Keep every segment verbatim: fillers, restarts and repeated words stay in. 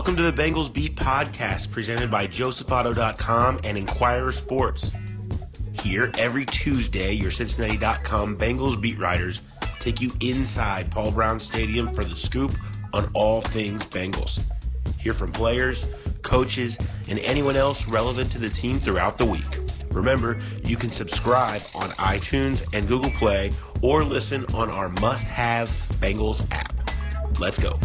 Welcome to the Bengals Beat Podcast, presented by Joseph Auto dot com and Inquirer Sports. Here, every Tuesday, your Cincinnati dot com Bengals beat writers take you inside Paul Brown Stadium for the scoop on all things Bengals. Hear from players, coaches, and anyone else relevant to the team throughout the week. Remember, you can subscribe on iTunes and Google Play or listen on our must-have Bengals app. Let's go.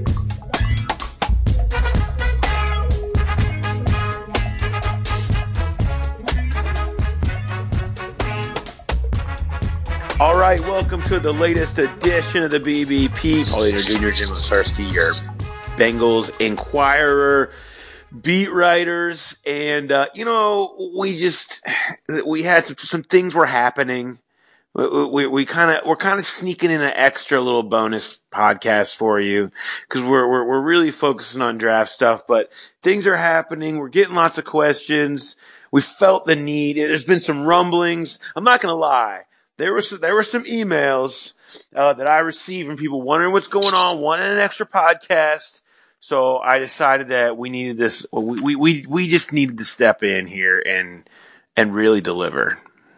All right, welcome to the latest edition of the B B P. Paul Dehner Junior, Jim Owczarski, your Bengals Inquirer beat writers. And, uh, you know, we just, we had some, some things were happening. We, we, we kind of, we're kind of sneaking in an extra little bonus podcast for you because we're, we're, we're really focusing on draft stuff, but things are happening. We're getting lots of questions. We felt the need. There's been some rumblings. I'm not going to lie. There was there were some emails uh, that I received from people wondering what's going on, wanting an extra podcast. So I decided that we needed this. We we we just needed to step in here and and really deliver.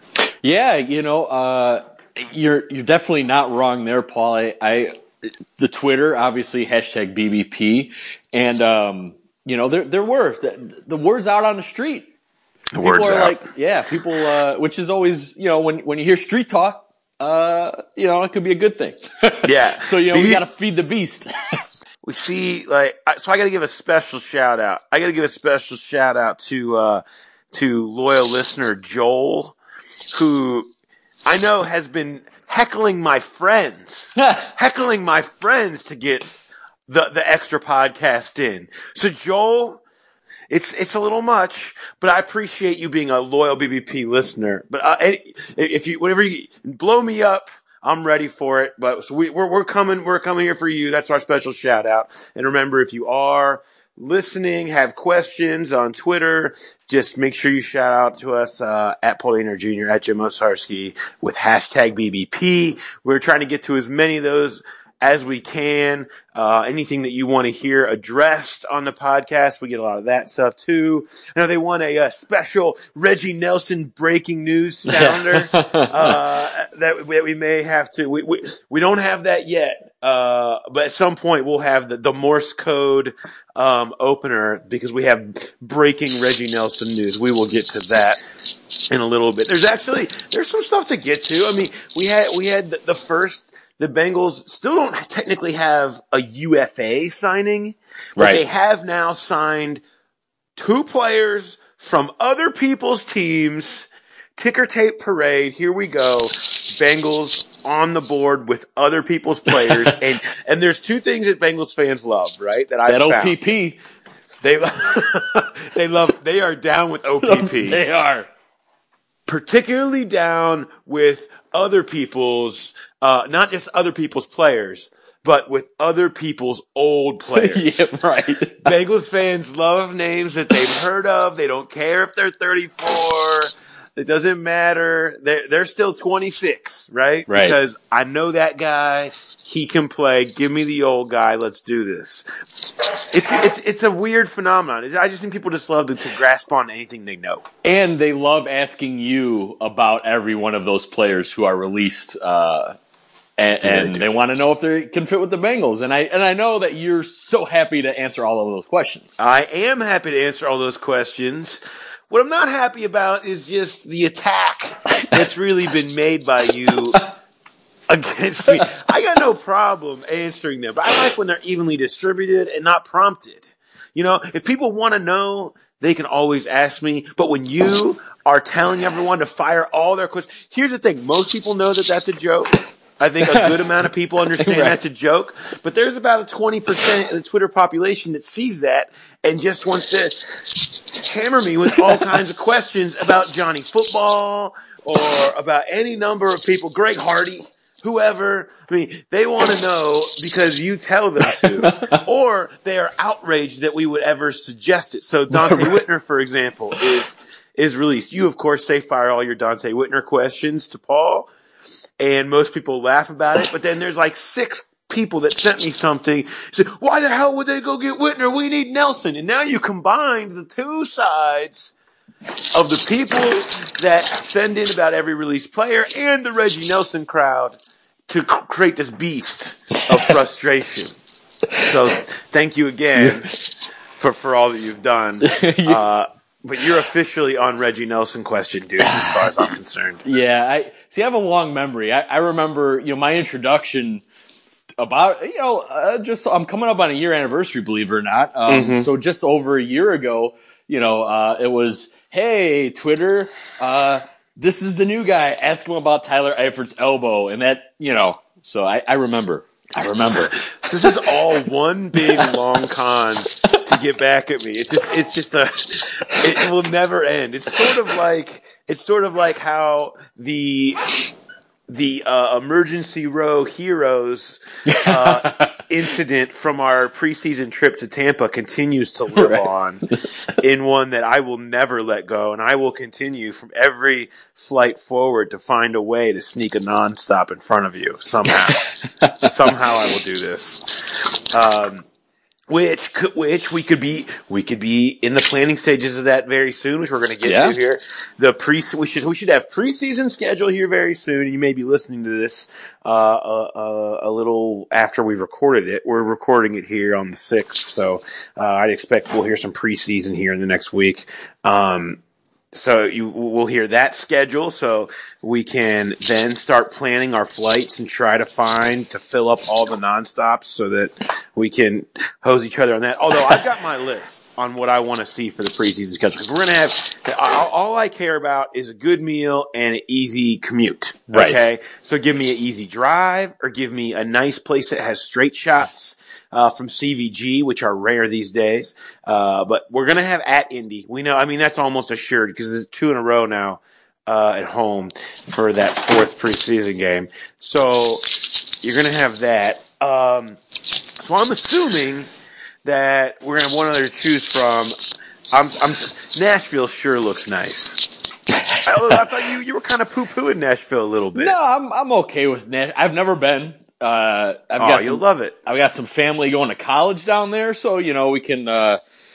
Yeah, you know, uh, you're you're definitely not wrong there, Paul. I, I the Twitter obviously hashtag B B P, and um, you know there there were the, the word's out on the street. The words people are out. like, yeah, people, uh, which is always, you know, when, when you hear street talk, uh, you know, it could be a good thing. Yeah. So, you know, B B- we got to feed the beast. We see, like, so I got to give a special shout out. I got to give a special shout out to, uh, to loyal listener Joel, who I know has been heckling my friends, heckling my friends to get the, the extra podcast in. So Joel, It's it's a little much, but I appreciate you being a loyal B B P listener. But uh, if you whatever you blow me up, I'm ready for it. But so we, we're we're coming we're coming here for you. That's our special shout out. And remember, if you are listening, have questions on Twitter, just make sure you shout out to us uh, at Paul Dehner Junior, at Jim Owczarski with hashtag B B P. We're trying to get to as many of those as we can. Uh, anything that you want to hear addressed on the podcast, we get a lot of that stuff too. I know they want a, a special Reggie Nelson breaking news sounder uh, that, that we may have to. We we, we don't have that yet, uh, but at some point we'll have the, the Morse code um, opener because we have breaking Reggie Nelson news. We will get to that in a little bit. There's actually there's some stuff to get to. I mean, we had we had the, the first. The Bengals still don't technically have a U F A signing, but right. They have now signed two players from other people's teams. Ticker tape parade. Here we go. Bengals on the board with other people's players. and, and there's two things that Bengals fans love, right? That I That found. O P P. They love, they love, they are down with O P P. They are. Particularly down with other people's, uh, not just other people's players, but with other people's old players. Yeah, right. Bengals fans love names that they've heard of. They don't care if they're thirty-four. It doesn't matter. They're, they're still twenty-six, right? Right. Because I know that guy. He can play. Give me the old guy. Let's do this. It's it's it's a weird phenomenon. I just think people just love to, to grasp on anything they know. And they love asking you about every one of those players who are released, uh, and, Yeah, and they they want to know if they can fit with the Bengals. And I and I know that you're so happy to answer all of those questions. I am happy to answer all those questions. What I'm not happy about is just the attack that's really been made by you against me. I got no problem answering them, but I like when they're evenly distributed and not prompted. You know, if people want to know, they can always ask me. But when you are telling everyone to fire all their questions, here's the thing. Most people know that that's a joke. I think a good amount of people understand Right. that's a joke. But there's about a twenty percent of the Twitter population that sees that and just wants to hammer me with all kinds of questions about Johnny Football or about any number of people, Greg Hardy, whoever. I mean, they want to know because you tell them to, or they are outraged that we would ever suggest it. So Dante Whitner, for example, is is released. You, of course, say fire all your Dante Whitner questions to Paul, and most people laugh about it. But then there's like six people that sent me something said, why the hell would they go get Whitner? We need Nelson. And now you combined the two sides of the people that send in about every released player and the Reggie Nelson crowd to create this beast of frustration. So thank you again for, for all that you've done. Uh, but you're officially on Reggie Nelson question, dude, as far as I'm concerned. Yeah, I see. I have a long memory. I, I remember, you know, my introduction about, you know, uh, just I'm coming up on a year anniversary, believe it or not. Um, mm-hmm. So just over a year ago, you know, uh, it was, hey, Twitter, uh, this is the new guy. Ask him about Tyler Eifert's elbow, and that, you know. So I, I remember. I remember. So this is all one big long con to get back at me. It's just, it's just a, it will never end. It's sort of like, it's sort of like how the, the uh, emergency row heroes uh, incident from our preseason trip to Tampa continues to live right. on in one that I will never let go, and I will continue from every flight forward to find a way to sneak a nonstop in front of you somehow. Somehow I will do this. Um, Which could, which we could be, we could be in the planning stages of that very soon, which we're going to get yeah. to here. The pre, we should, we should have preseason schedule here very soon. You may be listening to this, uh, a, a little after we recorded it. We're recording it here on the sixth. So, uh, I'd expect we'll hear some preseason here in the next week. Um, So you we'll hear that schedule, so we can then start planning our flights and try to find to fill up all the nonstops so that we can hose each other on that. Although I've got my list on what I want to see for the preseason schedule, because we're going to have all I care about is a good meal and an easy commute. Okay, right. So give me an easy drive, or give me a nice place that has straight shots. Uh, from C V G, which are rare these days. Uh, but we're going to have at Indy. We know, I mean, that's almost assured because it's two in a row now, uh, at home for that fourth preseason game. So you're going to have that. Um, so I'm assuming that we're going to have one other to choose from. I'm, I'm, Nashville sure looks nice. I, I thought you, you were kind of poo-pooing Nashville a little bit. No, I'm, I'm okay with Nashville. I've never been. Uh, I've oh, got you'll some, love it. I've got some family going to college down there, so, you know, we can, uh,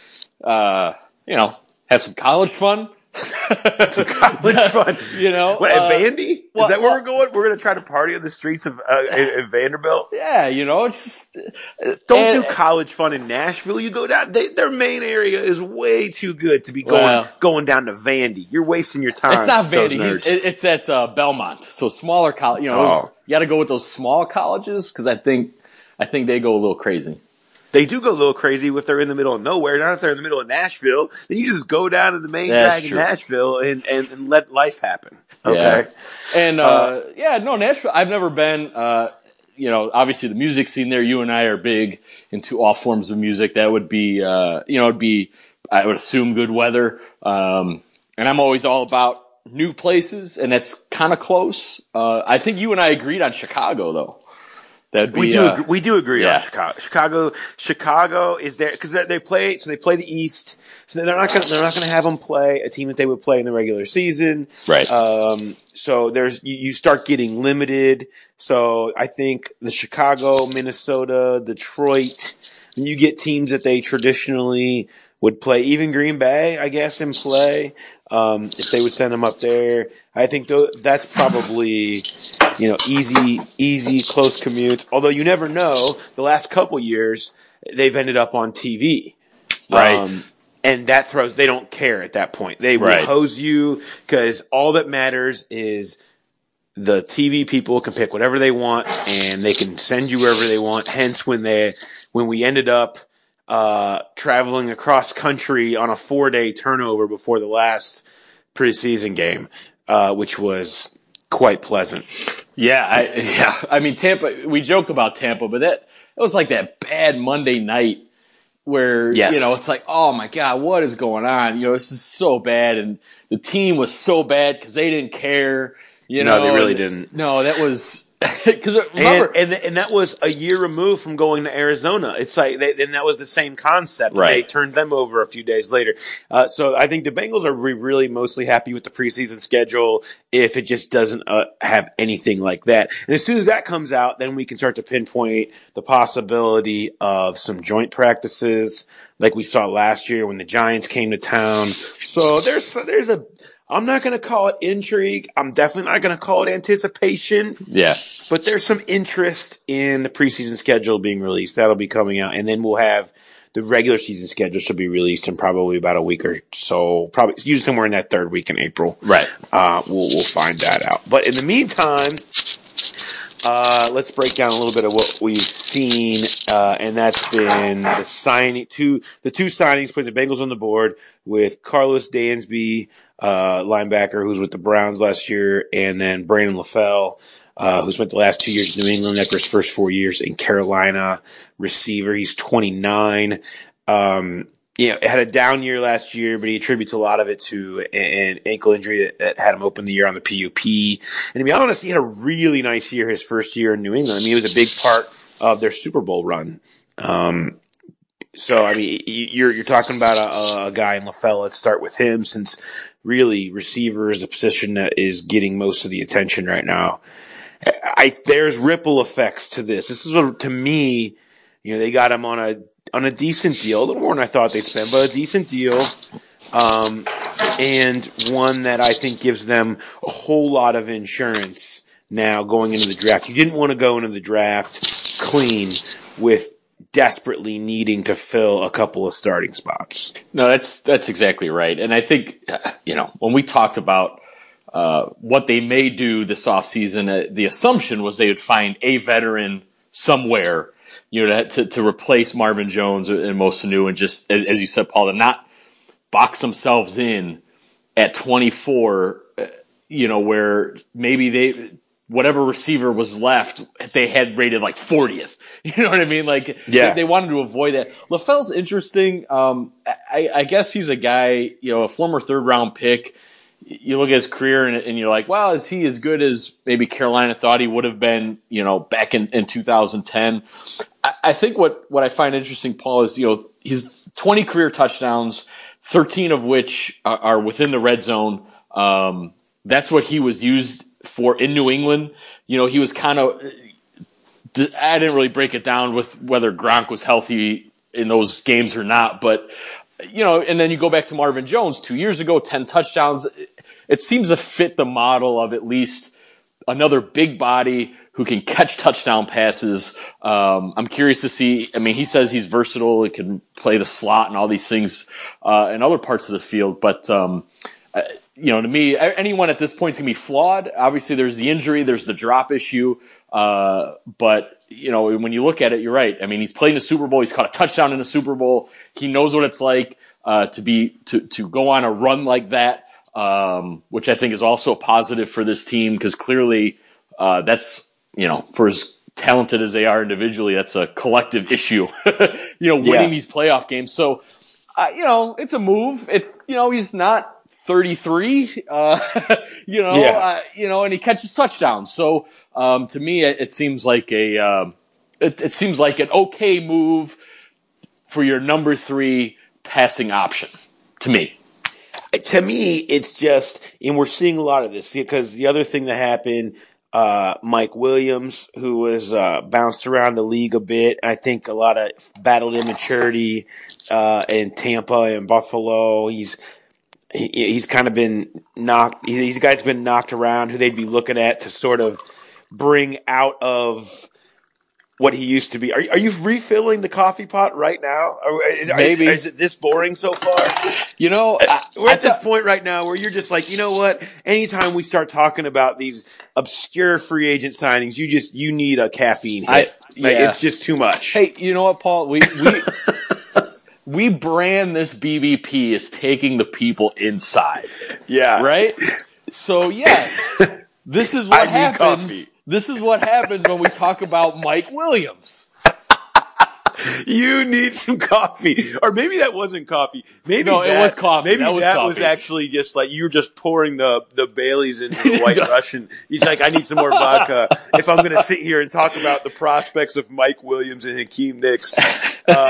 uh, you know, have some college fun. Some college fun. You know. What, at uh, Vandy? Is well, that where well, we're going? We're going to try to party on the streets of, uh, in, in Vanderbilt? Yeah, you know, it's just. Uh, Don't and, do college fun in Nashville. You go down, they, their main area is way too good to be going, well, going down to Vandy. You're wasting your time. It's not Vandy. It, it's at, uh, Belmont. So smaller college, you know, oh. those, you got to go with those small colleges, because I think, I think they go a little crazy. They do go a little crazy if they're in the middle of nowhere. Not if they're in the middle of Nashville. Then you just go down to the main That's drag in true. Nashville and, and, and let life happen. Okay. Yeah. And, uh, uh, yeah, no, Nashville, I've never been, uh, you know, obviously the music scene there, you and I are big into all forms of music. That would be, uh, you know, it'd be, I would assume, good weather. Um, and I'm always all about new places, and that's kind of close. Uh, I think you and I agreed on Chicago, though. That'd be, we do uh, agree, we do agree yeah. on Chicago. Chicago Chicago is there because they play. So they play the East. So they're not gonna, they're not going to have them play a team that they would play in the regular season. Right. Um, so there's you, you start getting limited. So I think the Chicago, Minnesota, Detroit, and you get teams that they traditionally would play. Even Green Bay, I guess, in play. Um, if they would send them up there, I think th- that's probably, you know, easy, easy, close commutes. Although you never know. The last couple years, they've ended up on T V. Right. Um, and that throws, they don't care at that point. They will right. hose you because all that matters is the T V people can pick whatever they want and they can send you wherever they want. Hence when they, when we ended up, Uh, traveling across country on a four day turnover before the last preseason game, uh, which was quite pleasant. Yeah. I, yeah. I mean, Tampa, we joke about Tampa, but that, it was like that bad Monday night where, yes. you know, it's like, oh my God, what is going on? You know, this is so bad. And the team was so bad because they didn't care. You no, know, they really and, didn't. No, that was, Because remember, and, and and that was a year removed from going to Arizona. It's like, they, and that was the same concept. Right. They turned them over a few days later. Uh, so I think the Bengals are re- really mostly happy with the preseason schedule if it just doesn't uh, have anything like that. And as soon as that comes out, then we can start to pinpoint the possibility of some joint practices, like we saw last year when the Giants came to town. So there's there's a. I'm not going to call it intrigue. I'm definitely not going to call it anticipation. Yeah. But there's some interest in the preseason schedule being released. That'll be coming out. And then we'll have the regular season schedule should be released in probably about a week or so. Probably usually somewhere in that third week in April. Right. Uh, we'll, we'll find that out. But in the meantime, uh, let's break down a little bit of what we've seen. Uh, and that's been the signing, two, the two signings putting the Bengals on the board with Carlos Dansby, uh, linebacker who's with the Browns last year, and then Brandon LaFell, uh, who spent the last two years in New England after his first four years in Carolina, receiver. He's twenty-nine. Um, you know, had a down year last year, but he attributes a lot of it to an ankle injury that, that had him open the year on the P U P. And to be honest, he had a really nice year his first year in New England. I mean, he was a big part of their Super Bowl run. Um, So, I mean, you're you're talking about a, a guy in LaFell. Let's start with him, since really receiver is the position that is getting most of the attention right now. I there's ripple effects to this. This is what, to me, you know, they got him on a on a decent deal, a little more than I thought they'd spend, but a decent deal, um, and one that I think gives them a whole lot of insurance now going into the draft. You didn't want to go into the draft clean with desperately needing to fill a couple of starting spots. No, that's that's exactly right. And I think, you know, when we talked about uh, what they may do this offseason, uh, the assumption was they would find a veteran somewhere, you know, to, to replace Marvin Jones and Mo Sanu, and just, as, as you said, Paul, to not box themselves in at twenty-four, uh, you know, where maybe they, whatever receiver was left, they had rated like fortieth. You know what I mean? Like, yeah. they, they wanted to avoid that. LaFell's interesting. Um, I, I guess he's a guy, you know, a former third round pick. You look at his career and, and you're like, well, is he as good as maybe Carolina thought he would have been, you know, back in, in two thousand ten? I, I think what, what I find interesting, Paul, is, you know, he's twenty career touchdowns, thirteen of which are, are within the red zone. Um, that's what he was used for in New England. You know, he was kind of, I didn't really break it down with whether Gronk was healthy in those games or not, but, you know, and then you go back to Marvin Jones two years ago, ten touchdowns. It seems to fit the model of at least another big body who can catch touchdown passes. Um, I'm curious to see, I mean, he says he's versatile, he can play the slot and all these things uh, in other parts of the field, but, um, uh, you know, to me, anyone at this point is going to be flawed. Obviously, there's the injury, there's the drop issue. Uh, but, you know, when you look at it, you're right. I mean, he's played in the Super Bowl. He's caught a touchdown in the Super Bowl. He knows what it's like uh, to be to, to go on a run like that, um, which I think is also a positive for this team, because clearly uh, that's, you know, for as talented as they are individually, that's a collective issue, you know, winning yeah. these playoff games. So, uh, you know, it's a move. It, you know, he's not thirty-three, uh, you know, yeah. uh, you know, and he catches touchdowns. So, um, to me, it, it seems like a, um, it, it seems like an okay move for your number three passing option. To me, to me, it's just, and we're seeing a lot of this because the other thing that happened, uh, Mike Williams, who was uh, bounced around the league a bit, I think a lot of battled immaturity uh, in Tampa and Buffalo. He's He, he's kind of been knocked. These guys been knocked around who they'd be looking at to sort of bring out of what he used to be. Are, are you refilling the coffee pot right now? Or is, Maybe. Are, is it this boring so far? You know, I, we're I at this thought, point right now where you're just like, you know what? Anytime we start talking about these obscure free agent signings, you just you need a caffeine hit. I, Like, yeah. It's just too much. Hey, you know what, Paul? We we. We brand this B B P as taking the people inside. Yeah. Right? So, yes, this is what I need happens. coffee. This is what happens when we talk about Mike Williams. You need some coffee. Or maybe that wasn't coffee. Maybe no, that, it was coffee. Maybe that, was, that coffee. was actually just like you were just pouring the, the Baileys into the White Russian. He's like, I need some more vodka if I'm going to sit here and talk about the prospects of Mike Williams and Hakeem Nicks. Uh,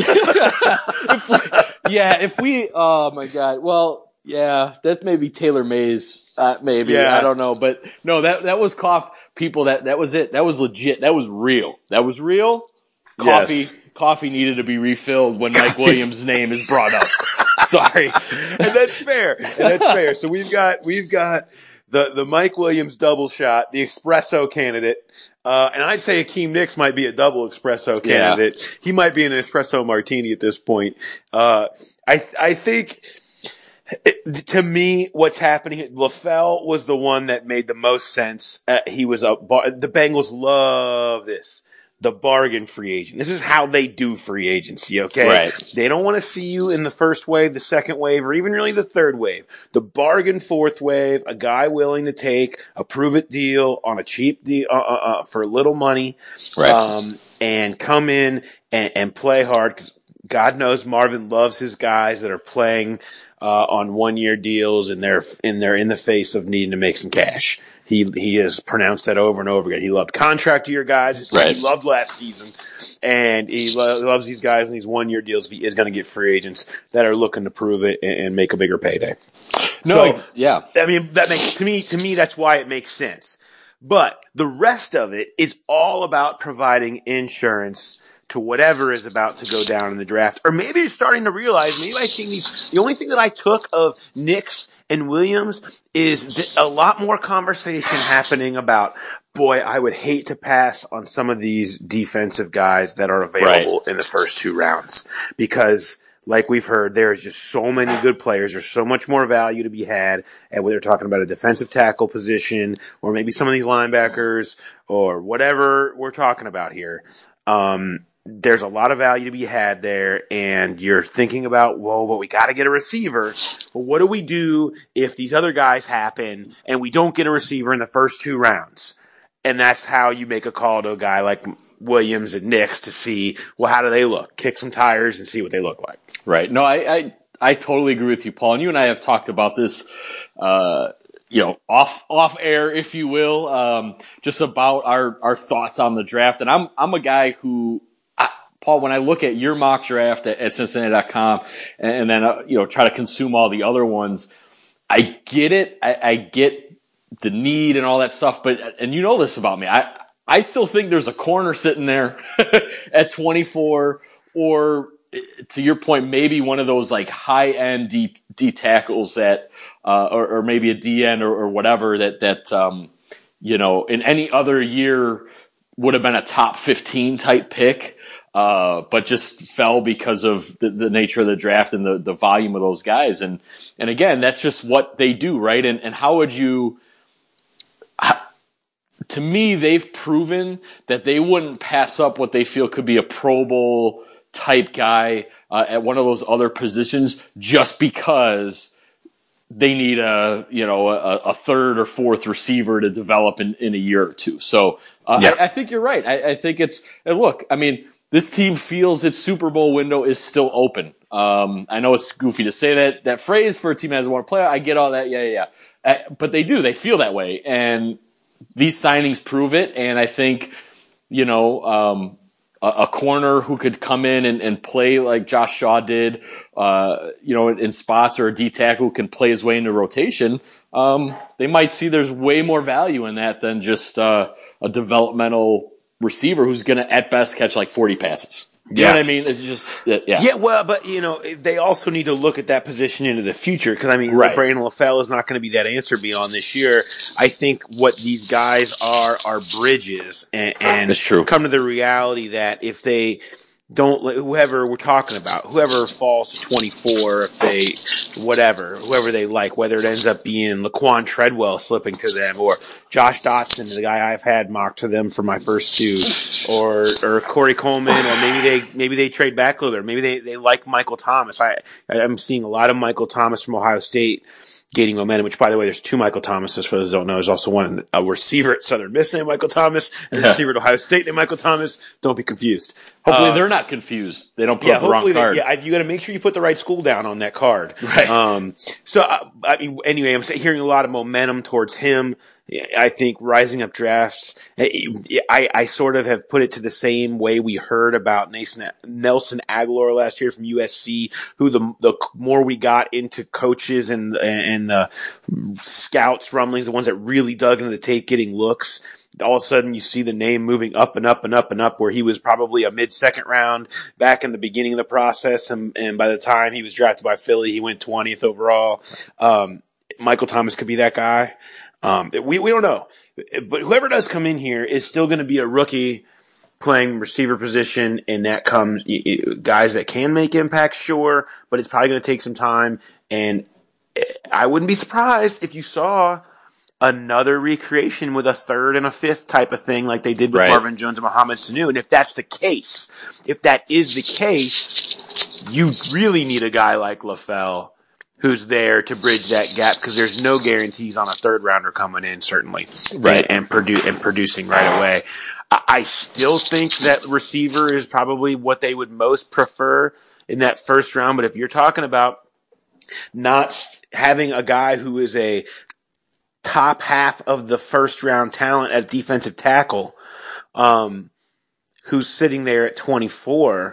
if we, yeah, if we, oh my God. Well, yeah, that's maybe Taylor Mays. Uh, maybe. Yeah. I don't know. But no, that, that was coffee. People, that, that was it. That was legit. That was real. That was real. Coffee. Yes. Coffee needed to be refilled when Mike Williams' name is brought up. Sorry. And that's fair. And that's fair. So we've got, we've got the, the Mike Williams double shot, the espresso candidate. Uh, and I'd say Hakeem Nicks might be a double espresso candidate. Yeah. He might be an espresso martini at this point. Uh, I, I think, It, to me, what's happening, LaFell was the one that made the most sense. Uh, he was a bar, the Bengals love this. The bargain free agent. This is how they do free agency, okay? Right. They don't want to see you in the first wave, the second wave, or even really the third wave. The bargain fourth wave, a guy willing to take a prove-it deal on a cheap deal, uh, uh, uh, for little money. Right. Um, and come in and, and play hard, because God knows Marvin loves his guys that are playing Uh, on one-year deals, and they're and they're in the face of needing to make some cash. He he has pronounced that over and over again. He loved contract year guys, just like right. he loved last season, and he lo- loves these guys in these one-year deals. If he is going to get free agents that are looking to prove it and, and make a bigger payday. No, so, yeah, I mean that makes to me to me that's why it makes sense. But the rest of it is all about providing insurance to whatever is about to go down in the draft. Or maybe you're starting to realize, maybe I've seen these, the only thing that I took of Nicks and Williams is th- a lot more conversation happening about, boy, I would hate to pass on some of these defensive guys that are available right. in the first two rounds. Because, like we've heard, there's just so many good players. There's so much more value to be had. And whether they're talking about a defensive tackle position, or maybe some of these linebackers, or whatever we're talking about here. Um, There's a lot of value to be had there, and you're thinking about, whoa, but we got to get a receiver. But what do we do if these other guys happen and we don't get a receiver in the first two rounds? And that's how you make a call to a guy like Williams and Nicks to see, well, how do they look? Kick some tires and see what they look like. Right. No, I I, I totally agree with you, Paul. And you and I have talked about this, uh, you know, off off air, if you will, um, just about our, our thoughts on the draft. And I'm I'm a guy who, Paul, when I look at your mock draft at, at Cincinnati dot com and, and then, uh, you know, try to consume all the other ones, I get it. I, I get the need and all that stuff. But, and you know this about me, I, I still think there's a corner sitting there at twenty-four, or to your point, maybe one of those like high end D, D tackles that, uh, or, or maybe a D N or, or whatever that, that, um, you know, in any other year would have been a top fifteen type pick. Uh, but just fell because of the, the nature of the draft and the, the volume of those guys. And, and again, that's just what they do, right? And, and how would you, how, to me, they've proven that they wouldn't pass up what they feel could be a Pro Bowl type guy uh, at one of those other positions just because they need a, you know, a, a third or fourth receiver to develop in, in a year or two. So uh, yeah. I, I think you're right. I, I think it's, and look, I mean, this team feels its Super Bowl window is still open. Um, I know it's goofy to say that that phrase for a team that doesn't want to play. I get all that. Yeah, yeah, yeah. Uh, but they do. They feel that way. And these signings prove it. And I think, you know, um, a, a corner who could come in and, and play like Josh Shaw did, uh, you know, in, in spots, or a D tackle who can play his way into rotation, um, they might see there's way more value in that than just uh, a developmental receiver who's going to at best catch like forty passes. You yeah. know what I mean? It's just, yeah. Yeah, well, but, you know, they also need to look at that position into the future, because, I mean, right. Brandon LaFell is not going to be that answer beyond this year. I think what these guys are are bridges, and, and That's true. come to the reality that if they don't, whoever we're talking about, whoever falls to twenty-four, if they, whatever, whoever they like, whether it ends up being Laquan Treadwell slipping to them, or Josh Dotson, the guy I've had mocked to them for my first two, or or Corey Coleman, or maybe they maybe they trade back a little bit, maybe they, they like Michael Thomas. I I'm seeing a lot of Michael Thomas from Ohio State gaining momentum, which, by the way, there's two Michael Thomases, for those who don't know. There's also one, a receiver at Southern Miss named Michael Thomas, and a receiver at Ohio State named Michael Thomas. Don't be confused. Hopefully uh, they're not not confused. They don't put yeah, up the wrong hopefully card. They, yeah, you got to make sure you put the right school down on that card. Right. Um, so, uh, I mean, anyway, I'm hearing a lot of momentum towards him. I think rising up drafts, I, I sort of have put it to the same way we heard about Nelson Aguilar last year from U S C, who the, the more we got into coaches and, and the scouts rumblings, the ones that really dug into the tape getting looks, all of a sudden you see the name moving up and up and up and up, where he was probably a mid-second round back in the beginning of the process. And, and by the time he was drafted by Philly, he went twentieth overall. Um, Michael Thomas could be that guy. Um, we, we don't know, but whoever does come in here is still going to be a rookie playing receiver position. And that comes guys that can make impacts, sure, but it's probably going to take some time. And I wouldn't be surprised if you saw another recreation with a third and a fifth type of thing like they did with right. Marvin Jones and Mohamed Sanu. And if that's the case, if that is the case, you really need a guy like LaFell who's there to bridge that gap, because there's no guarantees on a third rounder coming in, certainly, right, and, and, produ- and producing right away. I, I still think that receiver is probably what they would most prefer in that first round. But if you're talking about not having a guy who is a top half of the first round talent at defensive tackle, um, who's sitting there at twenty-four,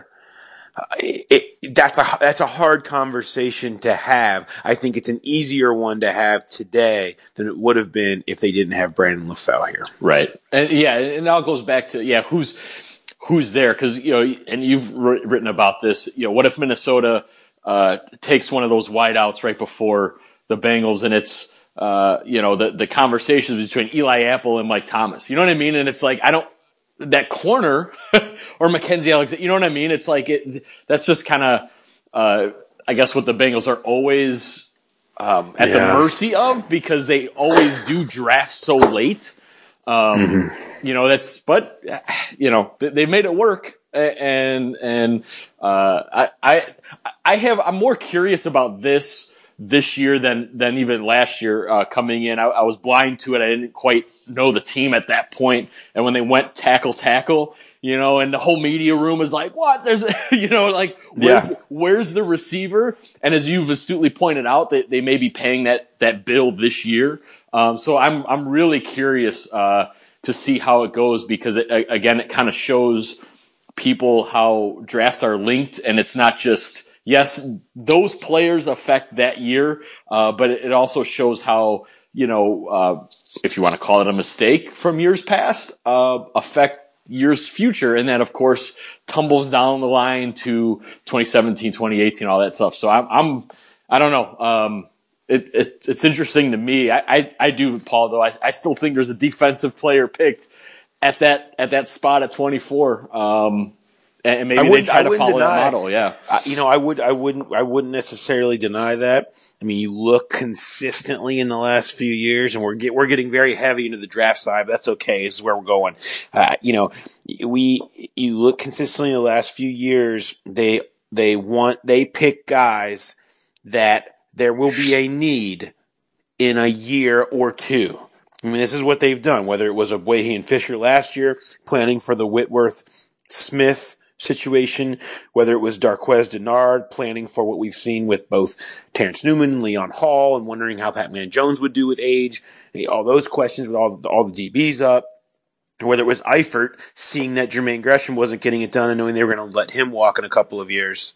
It, it, that's a that's a hard conversation to have. I think it's an easier one to have today than it would have been if they didn't have Brandon LaFell here. Right, and yeah, and it all goes back to yeah, who's who's there, because you know, and you've written about this. You know, what if Minnesota uh, takes one of those wideouts right before the Bengals, and it's uh, you know the the conversations between Eli Apple and Mike Thomas. You know what I mean? And it's like I don't. That corner or Mackenzie Alexander, you know what I mean? It's like it, that's just kind of, uh, I guess what the Bengals are always um, at yeah. the mercy of, because they always do draft so late. Um, mm-hmm. You know, that's, but, you know, they, they made it work. And, and, uh, I, I, I have, I'm more curious about this this year than, than even last year, uh, coming in. I, I was blind to it. I didn't quite know the team at that point. And when they went tackle, tackle, you know, and the whole media room is like, what? There's, you know, like, where's, yeah. where's the receiver? And as you've astutely pointed out, that they, they may be paying that, that bill this year. Um, so I'm, I'm really curious, uh, to see how it goes, because it, again, it kind of shows people how drafts are linked, and it's not just, yes, those players affect that year, uh, but it also shows how, you know, uh, if you want to call it a mistake from years past, uh, affect years future. And that, of course, tumbles down the line to twenty seventeen, twenty eighteen, all that stuff. So I'm, I'm I don't know. Um, it, it, it's interesting to me. I, I, I do, Paul, though. I, I still think there's a defensive player picked at that, at that spot at twenty-four. Um, And maybe they try to follow that model, yeah. Uh, you know, I would, I wouldn't, I wouldn't necessarily deny that. I mean, you look consistently in the last few years, and we're get, we're getting very heavy into the draft side. But that's okay. This is where we're going. Uh, you know, we, you look consistently in the last few years. They, they want, they pick guys that there will be a need in a year or two. I mean, this is what they've done. Whether it was Ogbuehi and Fisher last year, planning for the Whitworth Smith situation, whether it was Darqueze Dennard planning for what we've seen with both Terrence Newman, Leon Hall, and wondering how Pac-Man Jones would do with age, all those questions with all, all the D Bs up, whether it was Eifert seeing that Jermaine Gresham wasn't getting it done and knowing they were going to let him walk in a couple of years.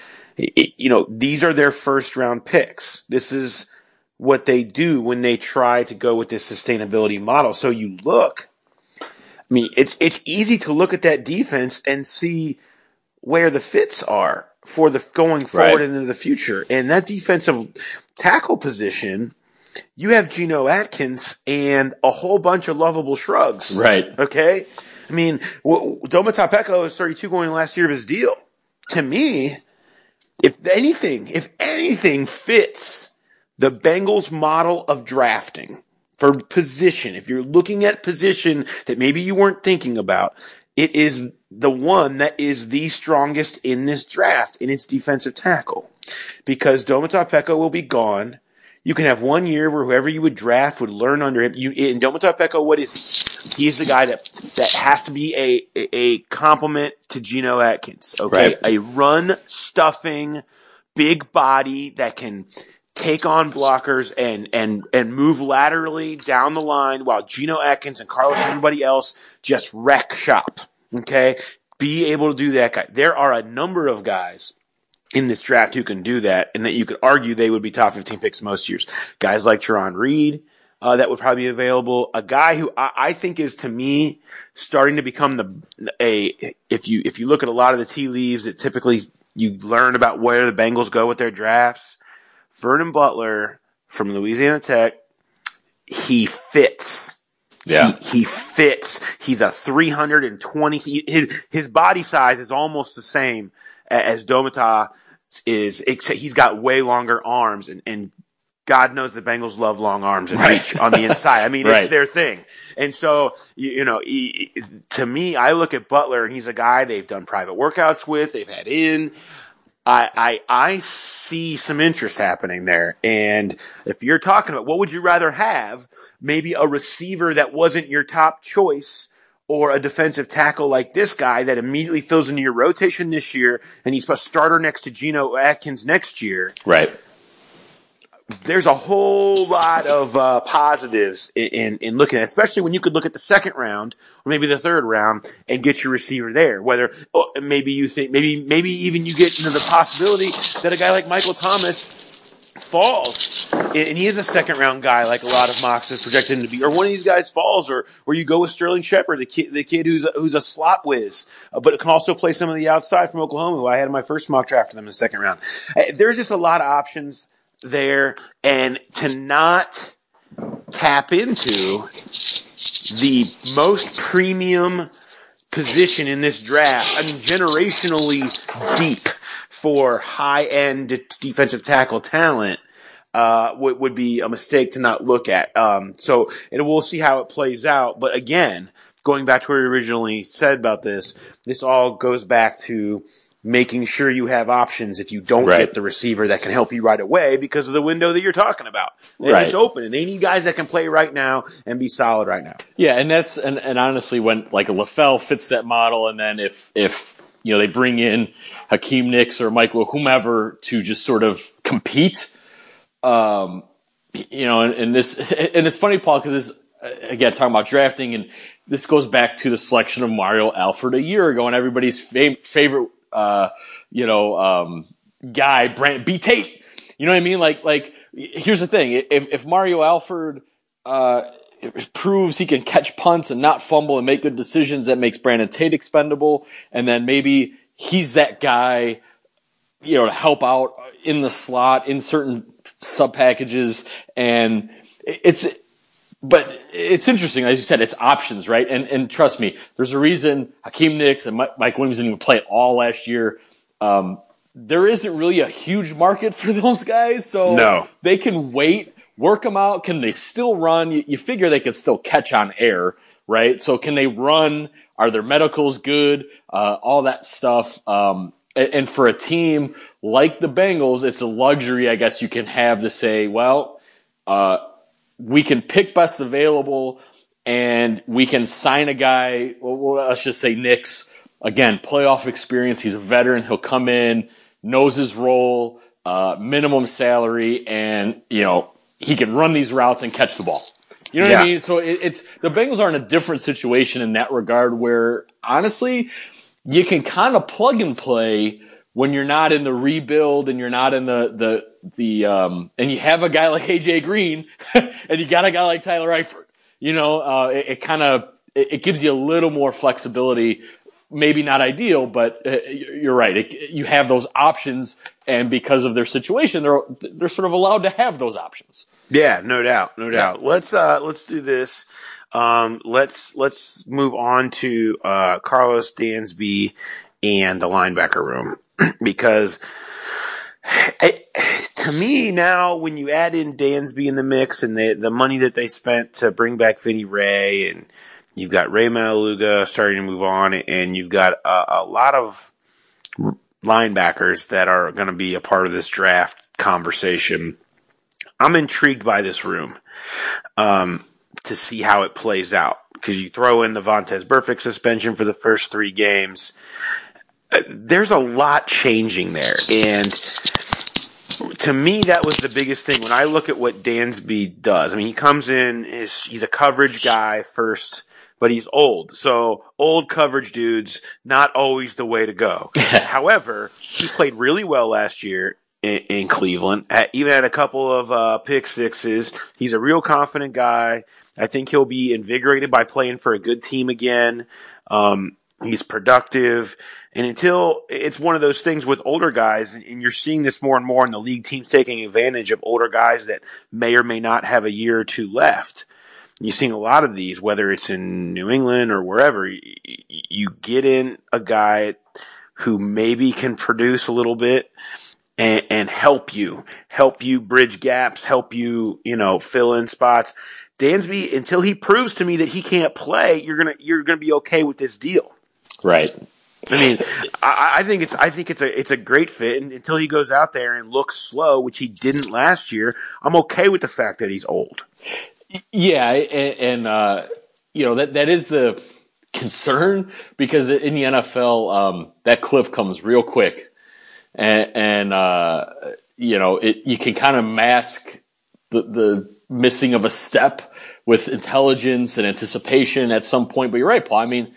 It, you know, these are their first round picks. This is what they do when they try to go with this sustainability model. So you look, I mean, it's it's easy to look at that defense and see where the fits are for the going forward right. into the future. And that defensive tackle position, you have Geno Atkins and a whole bunch of lovable shrugs. Right. Okay? I mean, Domata Peko is thirty-two going last year of his deal. To me, if anything, if anything fits the Bengals model of drafting, for position, if you're looking at position that maybe you weren't thinking about, it is the one that is the strongest in this draft, in its defensive tackle. Because Domata Peko will be gone. You can have one year where whoever you would draft would learn under him. You, in Domata Peko, what is he? He's the guy that, that has to be a, a, a complement to Geno Atkins. Okay, Right. a run stuffing, big body that can take on blockers and and and move laterally down the line while Geno Atkins and Carlos and everybody else just wreck shop. Okay, be able to do that guy. There are a number of guys in this draft who can do that, and that you could argue they would be top fifteen picks most years. Guys like Teron Reed, uh, that would probably be available. A guy who I, I think is, to me, starting to become the a. If you if you look at a lot of the tea leaves, that typically you learn about where the Bengals go with their drafts. Vernon Butler from Louisiana Tech, he fits. Yeah. He, he fits. He's a three hundred twenty. His his body size is almost the same as Domata is, except he's got way longer arms, and, and God knows the Bengals love long arms and reach on the inside. I mean, Right. it's their thing. And so, you, you know, he, to me, I look at Butler, and he's a guy they've done private workouts with, they've had in. I, I, I see some interest happening there. And if you're talking about what would you rather have, maybe a receiver that wasn't your top choice, or a defensive tackle like this guy that immediately fills into your rotation this year, and he's a starter next to Geno Atkins next year. Right. There's a whole lot of uh, positives in, in, in looking at it, especially when you could look at the second round or maybe the third round and get your receiver there. Whether oh, maybe you think, maybe maybe even you get into the possibility that a guy like Michael Thomas falls, and he is a second round guy, like a lot of mocks have projected him to be, or one of these guys falls, or or you go with Sterling Shepard, the kid, the kid who's a, who's a slot whiz, uh, but can also play some of the outside from Oklahoma, who I had in my first mock draft for them in the second round. Uh, there's just a lot of options there, and to not tap into the most premium position in this draft, I mean, generationally deep for high-end defensive tackle talent, uh, would, would be a mistake to not look at. Um, so, and we'll see how it plays out. But again, going back to what we originally said about this, this all goes back to making sure you have options if you don't Right. get the receiver that can help you right away because of the window that you're talking about. And Right. it's open, and they need guys that can play right now and be solid right now. Yeah, and that's and, and honestly, when like a LaFell fits that model, and then if if you know they bring in Hakeem Nicks or Mike whomever to just sort of compete, um, you know, and, and this and it's funny, Paul, because this again talking about drafting, and this goes back to the selection of Mario Alford a year ago, and everybody's fav- favorite, uh, you know, um, guy, Brent B. Tate. You know what I mean? Like, like here's the thing: if if Mario Alford uh, proves he can catch punts and not fumble and make good decisions, that makes Brandon Tate expendable, and then maybe he's that guy, you know, to help out in the slot in certain sub packages, and it's. But it's interesting, as you said, it's options, right? And and trust me, there's a reason Hakeem Nicks and Mike, Mike Williams didn't even play all last year. Um, there isn't really a huge market for those guys, so No. they can wait, work them out. Can they still run? You, you figure they could still catch on air, right? So can they run? Are their medicals good? Uh, all that stuff. Um, and, and for a team like the Bengals, it's a luxury, I guess, you can have to say, well, uh, we can pick best available, and we can sign a guy. Well, let's just say Nicks. Again, playoff experience. He's a veteran. He'll come in, knows his role, uh, minimum salary, and you know he can run these routes and catch the ball. You know what Yeah. I mean? So it, it's the Bengals are in a different situation in that regard, where honestly, you can kind of plug and play when you're not in the rebuild and you're not in the the the um and you have a guy like A J Green and you got a guy like Tyler Eifert. You know, uh, it, it kind of it, it gives you a little more flexibility. Maybe not ideal, but uh, you're right. It, you have those options, and because of their situation, they're they're sort of allowed to have those options. Yeah, no doubt, no doubt. Let's uh let's do this. Um let's let's move on to uh Carlos Dansby and the linebacker room because it, to me now when you add in Dansby in the mix and the the money that they spent to bring back Vinny Ray, and you've got Ray Maualuga starting to move on, and you've got a, a lot of linebackers that are going to be a part of this draft conversation. I'm intrigued by this room um, to see how it plays out, because you throw in the Vontaze Burfict suspension for the first three games. there's a lot changing there. And to me, that was the biggest thing. When I look at what Dansby does, I mean, he comes in, is he's a coverage guy first, but he's old. So old coverage dudes, not always the way to go. However, he played really well last year in, in Cleveland, had, even had a couple of uh, pick sixes. He's a real confident guy. I think he'll be invigorated by playing for a good team again. Um, he's productive. And until it's one of those things with older guys, and you're seeing this more and more in the league, teams taking advantage of older guys that may or may not have a year or two left. You're seeing a lot of these, whether it's in New England or wherever. You get in a guy who maybe can produce a little bit and, and help you, help you bridge gaps, help you, you know, fill in spots. Dansby, until he proves to me that he can't play, you're gonna you're gonna be okay with this deal. Right. I mean, I, I think it's I think it's a it's a great fit, and until he goes out there and looks slow, which he didn't last year, I'm okay with the fact that he's old. Yeah, and, and uh, you know that that is the concern, because in the N F L, um, that cliff comes real quick, and, and uh, you know it, you can kind of mask the the missing of a step with intelligence and anticipation at some point. But you're right, Paul. I mean,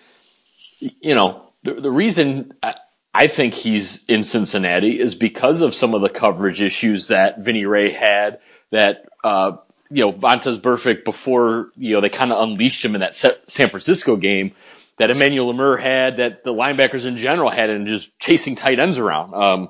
you know. The, the reason I think he's in Cincinnati is because of some of the coverage issues that Vinny Ray had, that, uh, you know, Vontaze Burfict before, you know, they kind of unleashed him in that San Francisco game, that Emmanuel Lemur had, that the linebackers in general had, and just chasing tight ends around. Um,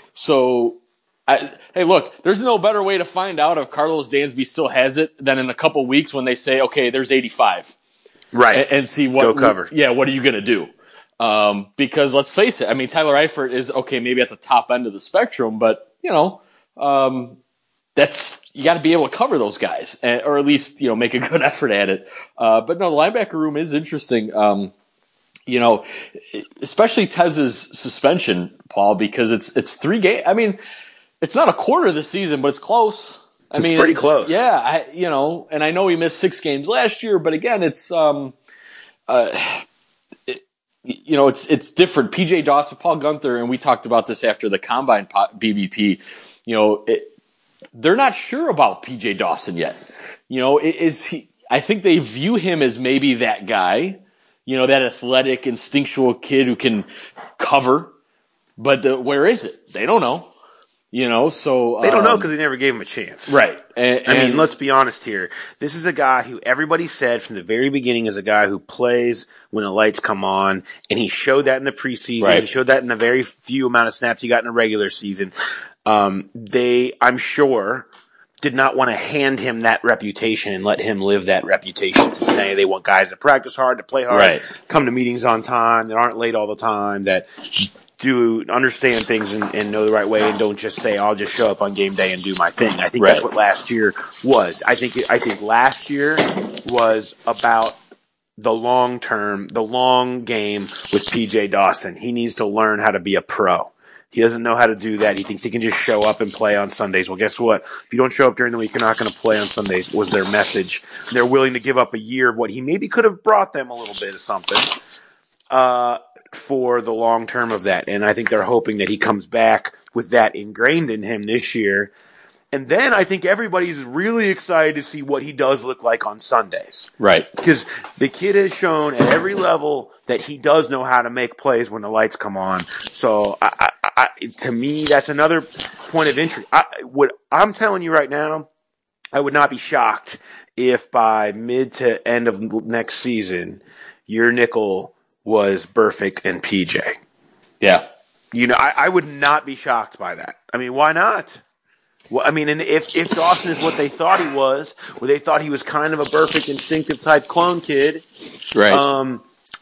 so, I, hey, look, there's no better way to find out if Carlos Dansby still has it than in a couple weeks when they say, okay, there's eighty-five. Right. And, and see what, Go cover. Yeah, what are you going to do? Um, because let's face it, I mean, Tyler Eifert is okay, maybe at the top end of the spectrum, but you know, um, that's, you got to be able to cover those guys, and, or at least, you know, make a good effort at it. Uh, but no, the linebacker room is interesting. Um, you know, especially Tez's suspension, Paul, because it's, it's three games. I mean, it's not a quarter of the season, but it's close. I it's mean, pretty close. Yeah. I, you know, and I know he missed six games last year, but again, it's, um, uh, You know, it's it's different. P J Dawson, Paul Gunther, and we talked about this after the Combine B B P. You know, it, they're not sure about P J Dawson yet. You know, is he? I think they view him as maybe that guy. You know, that athletic, instinctual kid who can cover. But the, where is it? They don't know. You know, so they don't um, know because they never gave him a chance, right? And, I mean, and, let's be honest here. This is a guy who everybody said from the very beginning is a guy who plays when the lights come on, and he showed that in the preseason. Right. He showed that in the very few amount of snaps he got in the regular season. Um, they, I'm sure, did not want to hand him that reputation and let him live that reputation. Cincinnati, they want guys that practice hard, to play hard, right. come to meetings on time, that aren't late all the time, that do understand things and, and know the right way, and don't just say, I'll just show up on game day and do my thing. I think right. that's what last year was. I think it, I think last year was about the long term, the long game with P J Dawson. He needs to learn how to be a pro. He doesn't know how to do that. He thinks he can just show up and play on Sundays. Well, guess what? If you don't show up during the week, you're not going to play on Sundays, was their message. They're willing to give up a year of what he maybe could have brought them a little bit of something. Uh, for the long term of that. And I think they're hoping that he comes back with that ingrained in him this year. And then I think everybody's really excited to see what he does look like on Sundays. Right. Because the kid has shown at every level that he does know how to make plays when the lights come on. So I, I, I, to me, that's another point of entry. I, what I'm telling you right now, I would not be shocked if by mid to end of next season, your nickel was Burfict and P J. Yeah. You know, I, I would not be shocked by that. I mean, why not? Well, I mean, and if, if Dawson is what they thought he was, where they thought he was kind of a Burfict instinctive type clone kid, right? Um,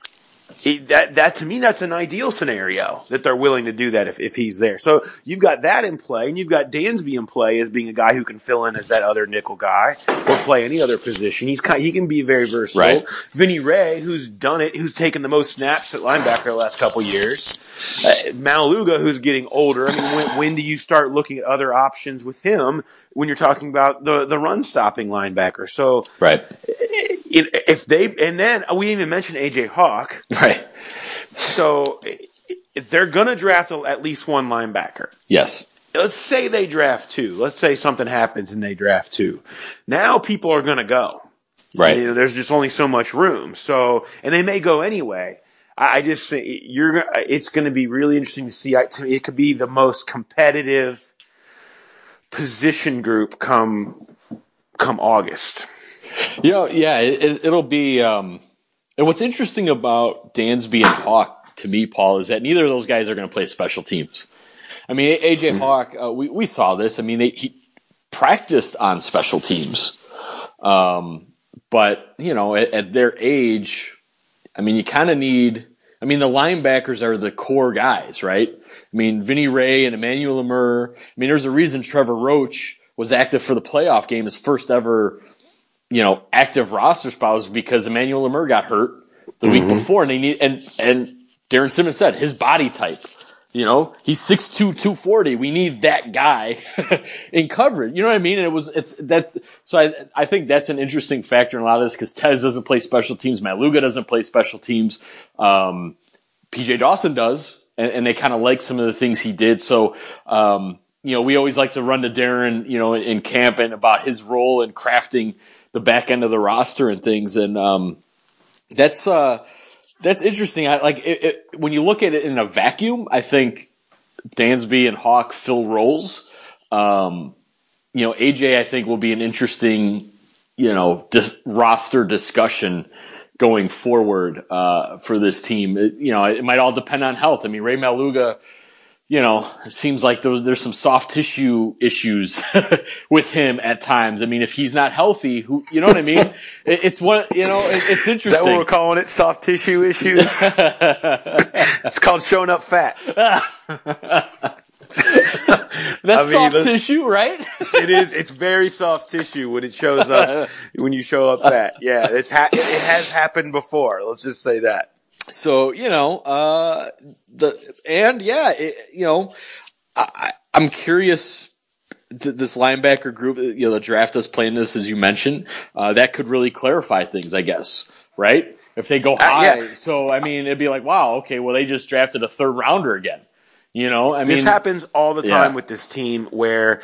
it, that that to me, that's an ideal scenario that they're willing to do that if, if he's there. So you've got that in play, and you've got Dansby in play as being a guy who can fill in as that other nickel guy or play any other position. He's kind, he can be very versatile. Right. Vinny Ray, who's done it, who's taken the most snaps at linebacker the last couple years. Uh, Maluga, who's getting older. I mean, when, when do you start looking at other options with him when you're talking about the, the run stopping linebacker? So, right. If they, and then we didn't even mention A J Hawk. Right. So if they're going to draft at least one linebacker. Yes. Let's say they draft two. Let's say something happens and they draft two. Now people are going to go. Right. You know, there's just only so much room. So, and they may go anyway. I, I just think you're. It's going to be really interesting to see. I, to me, it could be the most competitive position group come come August. You know, yeah, it, it'll be. Um, and what's interesting about Dansby and Hawk to me, Paul, is that neither of those guys are going to play special teams. I mean, A J Hawk, uh, we we saw this. I mean, they, he practiced on special teams. Um, But, you know, at, at their age, I mean, you kind of need – I mean, the linebackers are the core guys, right? I mean, Vinny Ray and Emmanuel Lemur. I mean, there's a reason Trevor Roach was active for the playoff game, his first ever, you know, active roster spot was because Emmanuel Lemur got hurt the mm-hmm. week before. And they need and, and Darren Simmons said his body type. You know, he's six two, two forty. We need that guy in coverage. You know what I mean? And it was, it's that, so I, I think that's an interesting factor in a lot of this because Tez doesn't play special teams. Matt Luga doesn't play special teams. Um, P J Dawson does, and, and they kind of like some of the things he did. So, um, you know, we always like to run to Darren, you know, in, in camp and about his role in crafting the back end of the roster and things. And, um, that's, uh, That's interesting. I like it, it, when you look at it in a vacuum. I think Dansby and Hawk fill roles. Um, you know, A J I think will be an interesting, you know, dis- roster discussion going forward uh, for this team. It, you know, it might all depend on health. I mean, Ray Maluga, you know, it seems like there's there's some soft tissue issues with him at times. I mean, if he's not healthy, who you know what I mean? it, it's one, you know, it, it's interesting. Is that what we're calling it? Soft tissue issues? It's called showing up fat. That's I mean, soft tissue, right? It is. It's very soft tissue when it shows up, when you show up fat. Yeah, it's ha- it has happened before. Let's just say that. So, you know, uh, the, and yeah, it, you know, I, I'm curious, th- this linebacker group, you know, the draft is playing this, as you mentioned, uh, that could really clarify things, I guess, right? If they go high. Uh, yeah. So, I mean, it'd be like, wow, okay, well, they just drafted a third rounder again. You know, I mean, this happens all the time yeah. with this team where,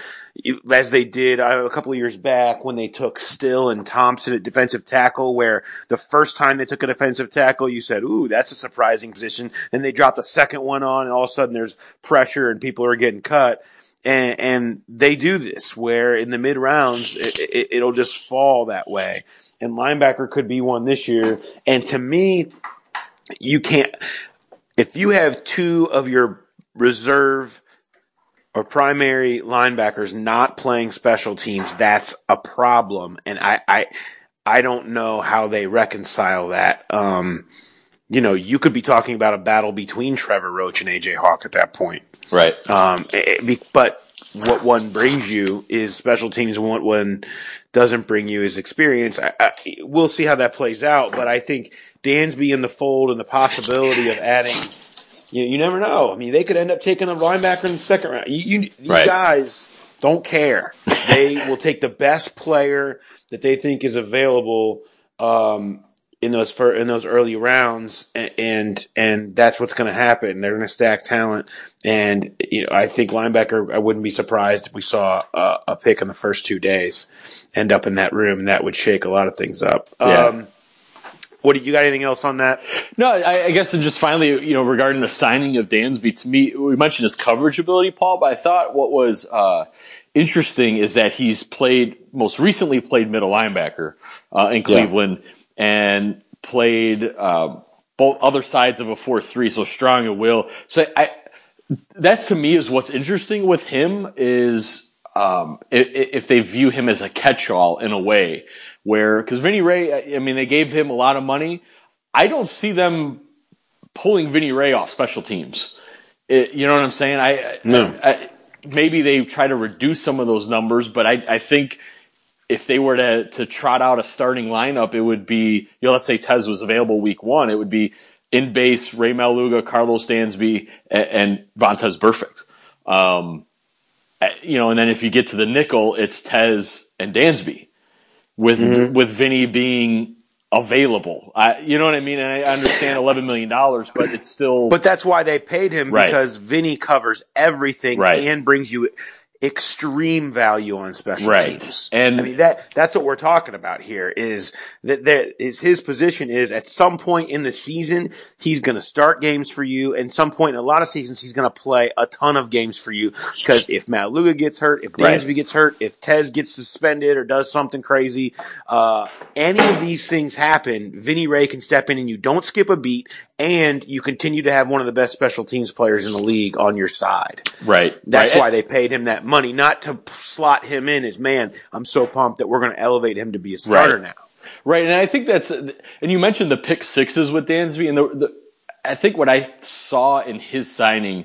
as they did uh, a couple of years back when they took Still and Thompson at defensive tackle, where the first time they took a defensive tackle, you said, ooh, that's a surprising position. And they dropped a second one on, and all of a sudden there's pressure and people are getting cut. And, and they do this where in the mid rounds, it, it, it'll just fall that way. And linebacker could be one this year. And to me, you can't, if you have two of your reserve or primary linebackers not playing special teams, that's a problem. And I, I, I don't know how they reconcile that. Um, you know, you could be talking about a battle between Trevor Roach and A J Hawk at that point. Right. Um, it, but what one brings you is special teams, and what one doesn't bring you is experience. I, I, we'll see how that plays out, but I think Dansby in the fold and the possibility of adding, You, you never know. I mean, they could end up taking a linebacker in the second round. You, you, these right. guys don't care. They will take the best player that they think is available um, in those fir- in those early rounds, and and, and that's what's going to happen. They're going to stack talent, and you know, I think linebacker. I wouldn't be surprised if we saw a, a pick in the first two days end up in that room, and that would shake a lot of things up. Yeah. Um, What do you got? Anything else on that? No, I, I guess, and just finally, you know, regarding the signing of Dansby, to me, we mentioned his coverage ability, Paul, but I thought what was uh, interesting is that he's played, most recently played middle linebacker uh, in Cleveland yeah. and played uh, both other sides of a four three, so strong at will. So I, that to me is what's interesting with him is um, if, if they view him as a catch-all in a way. Where, because Vinny Ray, I mean, they gave him a lot of money. I don't see them pulling Vinny Ray off special teams. It, you know what I'm saying? I, no. I, maybe they try to reduce some of those numbers, but I, I think if they were to, to trot out a starting lineup, it would be, you know, let's say Tez was available week one, it would be in base, Ray Maluga, Carlos Dansby, and, and Vontaze Burfict. Um, you know, and then if you get to the nickel, it's Tez and Dansby. With mm-hmm. with Vinny being available. I, you know what I mean? And I understand eleven million dollars, but it's still. But that's why they paid him, right. because Vinny covers everything right. and brings you extreme value on special right. teams. And I mean, that that's what we're talking about here is that there is his position is at some point in the season, he's going to start games for you. And some point in a lot of seasons, he's going to play a ton of games for you. Because if Maluga gets hurt, if Dansby right. gets hurt, if Tez gets suspended or does something crazy, uh, any of these things happen, Vinny Ray can step in and you don't skip a beat and you continue to have one of the best special teams players in the league on your side. Right. That's right. why they paid him that money, not to slot him in as, man, I'm so pumped that we're going to elevate him to be a starter right. now. Right, and I think that's, and you mentioned the pick sixes with Dansby, and the, the, I think what I saw in his signing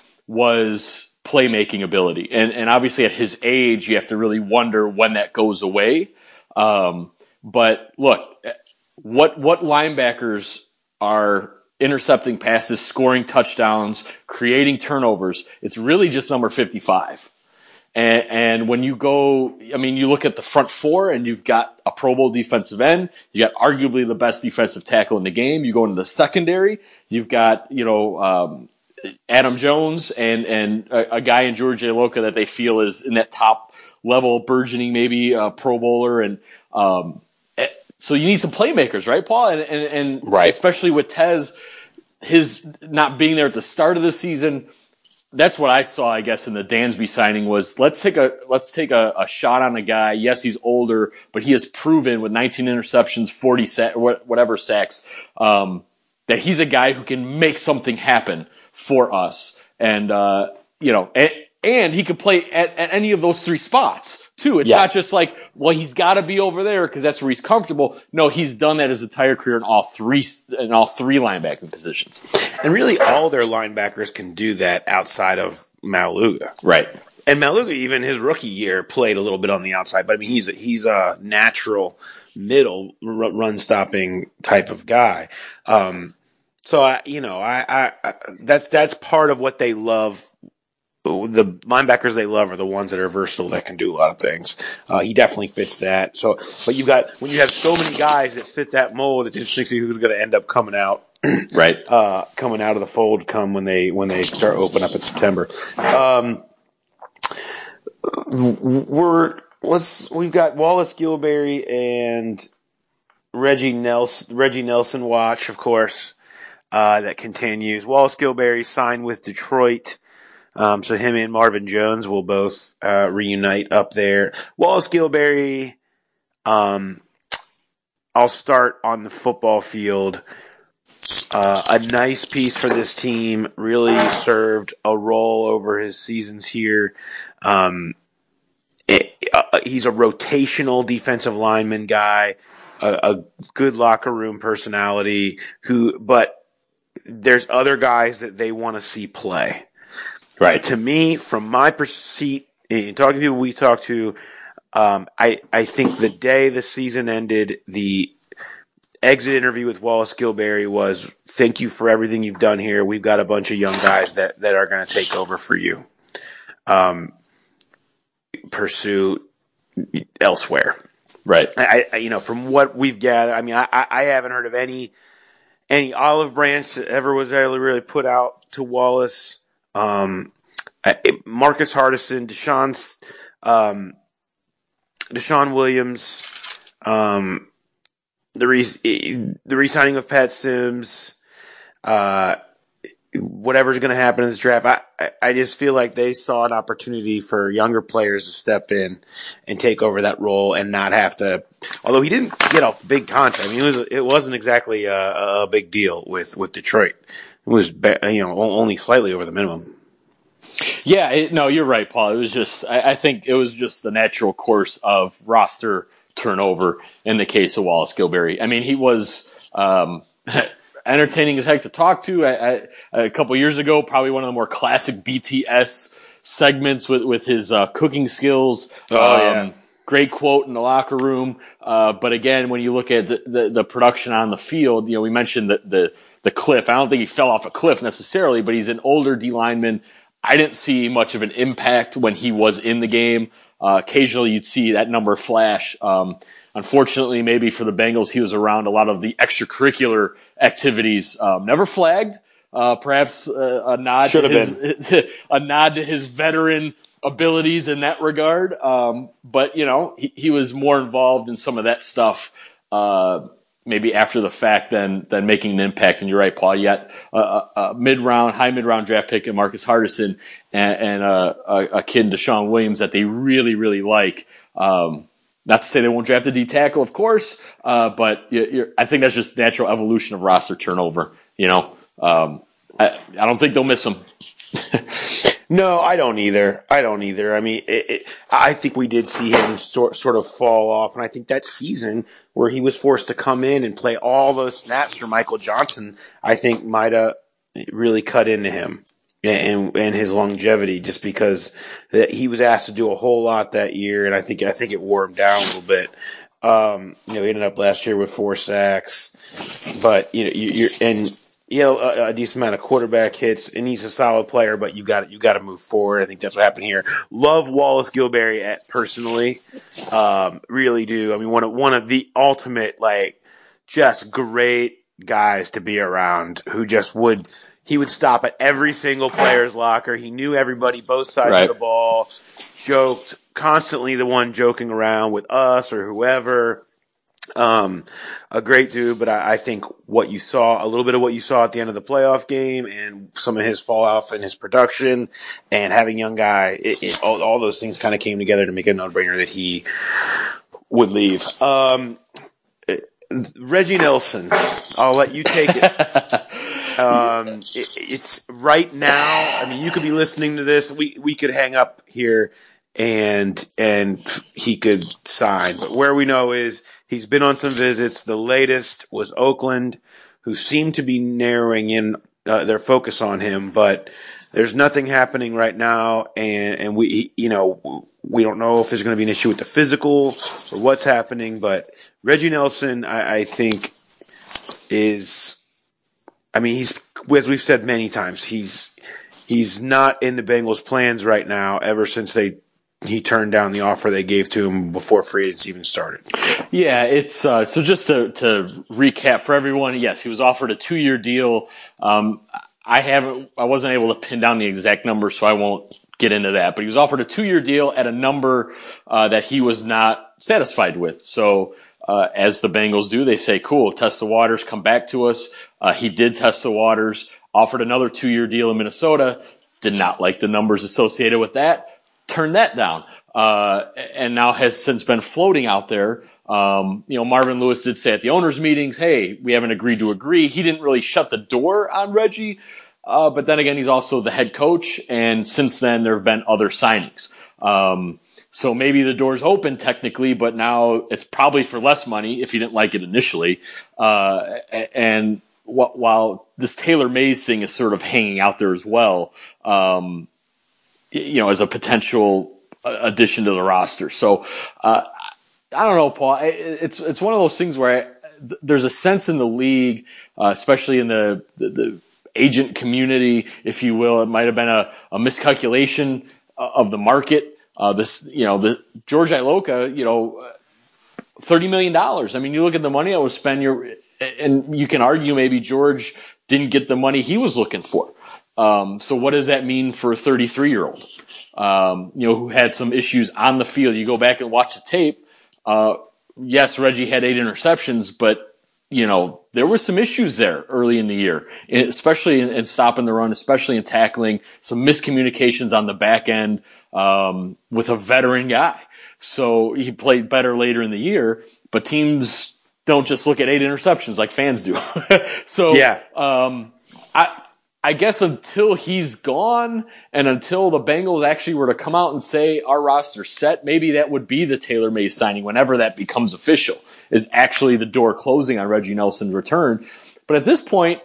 was playmaking ability, and and obviously at his age, you have to really wonder when that goes away. Um, but look, what what linebackers are intercepting passes, scoring touchdowns, creating turnovers? It's really just number fifty-five. And, and when you go, I mean, you look at the front four and you've got a Pro Bowl defensive end. You got arguably the best defensive tackle in the game. You go into the secondary. You've got, you know, um, Adam Jones and, and a, a guy in George Iloka that they feel is in that top level, burgeoning maybe a Pro Bowler. And um, so you need some playmakers, right, Paul? And, and, and right. especially with Tez, his not being there at the start of the season. That's what I saw, I guess, in the Dansby signing was let's take a let's take a, a shot on a guy. Yes, he's older, but he has proven with nineteen interceptions, forty sa- whatever sacks, um, that he's a guy who can make something happen for us. And uh, you know, and, and he could play at, at any of those three spots too. It's yeah. not just like, well, he's got to be over there because that's where he's comfortable. No, he's done that his entire career in all three in all three linebacking positions. And really, all their linebackers can do that outside of Maluga. Right. And Maluga, even his rookie year, played a little bit on the outside. But, I mean, he's a, he's a natural middle run-stopping type of guy. Um, so, I, you know, I, I, I that's that's part of what they love. The linebackers they love are the ones that are versatile, that can do a lot of things. Uh, he definitely fits that. So, but you've got, when you have so many guys that fit that mold, it's interesting to see who's going to end up coming out. Right. Uh, coming out of the fold come when they, when they start opening up in September. Um, we're, let's, we've got Wallace Gilberry and Reggie Nelson, Reggie Nelson watch, of course, uh, that continues. Wallace Gilberry signed with Detroit. Um, so him and Marvin Jones will both, uh, reunite up there. Wallace Gilberry, um, I'll start on the football field. Uh, a nice piece for this team, really served a role over his seasons here. Um, it, uh, he's a rotational defensive lineman guy, a, a good locker room personality who, but there's other guys that they want to see play. Right. To me, from my perceit, in talking to people we talked to, um, I, I think the day the season ended, the exit interview with Wallace Gilberry was, thank you for everything you've done here. We've got a bunch of young guys that, that are going to take over for you. Um, pursue elsewhere. Right. I, I, you know, from what we've gathered, I mean, I, I haven't heard of any, any olive branch that ever was ever really put out to Wallace. Um, Marcus Hardison, Deshaun, um, Deshaun Williams, um, the re- the re-signing of Pat Sims, uh, whatever's going to happen in this draft. I, I just feel like they saw an opportunity for younger players to step in and take over that role and not have to, although he didn't get a big contract. I mean, it, was, it wasn't exactly a, a big deal with, with Detroit. It was, you know, only slightly over the minimum. Yeah, it, no, you're right, Paul. It was just, I, I think it was just the natural course of roster turnover in the case of Wallace Gilberry. I mean, he was um, entertaining as heck to talk to. I, I, a couple years ago, probably one of the more classic B T S segments with, with his uh, cooking skills. Oh, um, yeah. Great quote in the locker room. Uh, but again, when you look at the, the, the production on the field, you know, we mentioned the, the, the cliff. I don't think he fell off a cliff necessarily, but he's an older D lineman. I didn't see much of an impact when he was in the game. Uh, occasionally you'd see that number flash. Um, unfortunately, maybe for the Bengals, he was around a lot of the extracurricular activities. Um, never flagged. Uh, perhaps uh, a nod Should to have his, been. a nod to his veteran abilities in that regard. Um, but you know, he, he was more involved in some of that stuff, uh, maybe after the fact than than making an impact. And you're right, Paul. You got a, a, a mid round, high mid round draft pick in Marcus Hardison, and, and uh, a, a kid in Deshaun Williams that they really, really like. Um, not to say they won't draft a D tackle, of course, uh, but you're, you're, I think that's just natural evolution of roster turnover. You know, um, I, I don't think they'll miss him. No, I don't either. I don't either. I mean, it, it, I think we did see him sort sort of fall off, and I think that season where he was forced to come in and play all those snaps for Michael Johnson, I think might have really cut into him and and his longevity, just because that he was asked to do a whole lot that year, and I think I think it wore him down a little bit. Um, you know, he ended up last year with four sacks, but you know, you, you're and. You know, a, a decent amount of quarterback hits, and he's a solid player, but you got you got to move forward. I think that's what happened here. Love Wallace Gilberry at, personally, um, really do. I mean, one of one of the ultimate, like, just great guys to be around. Who just would he would stop at every single player's locker. He knew everybody, both sides Right. of the ball. Joked constantly, the one joking around with us or whoever. Um, a great dude, but I, I think what you saw, a little bit of what you saw at the end of the playoff game and some of his fall off in his production and having young guy, it, it, all, all those things kind of came together to make a no-brainer that he would leave. Um, Reggie Nelson, I'll let you take it. Um, it, it's right now. I mean, you could be listening to this. We, we could hang up here and, and he could sign, but where we know is, he's been on some visits. The latest was Oakland, who seemed to be narrowing in uh, their focus on him, but there's nothing happening right now, and, and we, you know, we don't know if there's going to be an issue with the physical or what's happening, but Reggie Nelson, I, I think, is, I mean, he's, as we've said many times, he's, he's not in the Bengals' plans right now ever since they he turned down the offer they gave to him before free agency even started. Yeah, it's uh, so just to, to recap for everyone. Yes, he was offered a two-year deal. Um, I haven't, I wasn't able to pin down the exact number, so I won't get into that. But he was offered a two-year deal at a number uh, that he was not satisfied with. So, uh, as the Bengals do, they say, "Cool, test the waters, come back to us." Uh, he did test the waters. Offered another two-year deal in Minnesota. Did not like the numbers associated with that. Turned that down, uh, and now has since been floating out there. Um, you know, Marvin Lewis did say at the owners' meetings, "Hey, we haven't agreed to agree." He didn't really shut the door on Reggie, uh, but then again, he's also the head coach, and since then there have been other signings. Um, so maybe the door's open technically, but now it's probably for less money if he didn't like it initially. Uh, and wh- while this Taylor Mays thing is sort of hanging out there as well. Um, you know, as a potential addition to the roster. So, uh, I don't know, Paul. It's it's one of those things where I, there's a sense in the league, uh, especially in the, the, the agent community, if you will, it might have been a, a miscalculation of the market. Uh, this, you know, the George Iloka, you know, thirty million dollars. I mean, you look at the money that was spent, you're, and you can argue maybe George didn't get the money he was looking for. Um, so what does that mean for a thirty-three-year-old, um, you know, who had some issues on the field? You go back and watch the tape. Uh, yes, Reggie had eight interceptions, but, you know, there were some issues there early in the year, especially in, in stopping the run, especially in tackling, some miscommunications on the back end um, with a veteran guy. So he played better later in the year, but teams don't just look at eight interceptions like fans do. so, yeah. um, I, I guess until he's gone and until the Bengals actually were to come out and say our roster's set, maybe that would be the Taylor Mays signing whenever that becomes official, is actually the door closing on Reggie Nelson's return. But at this point,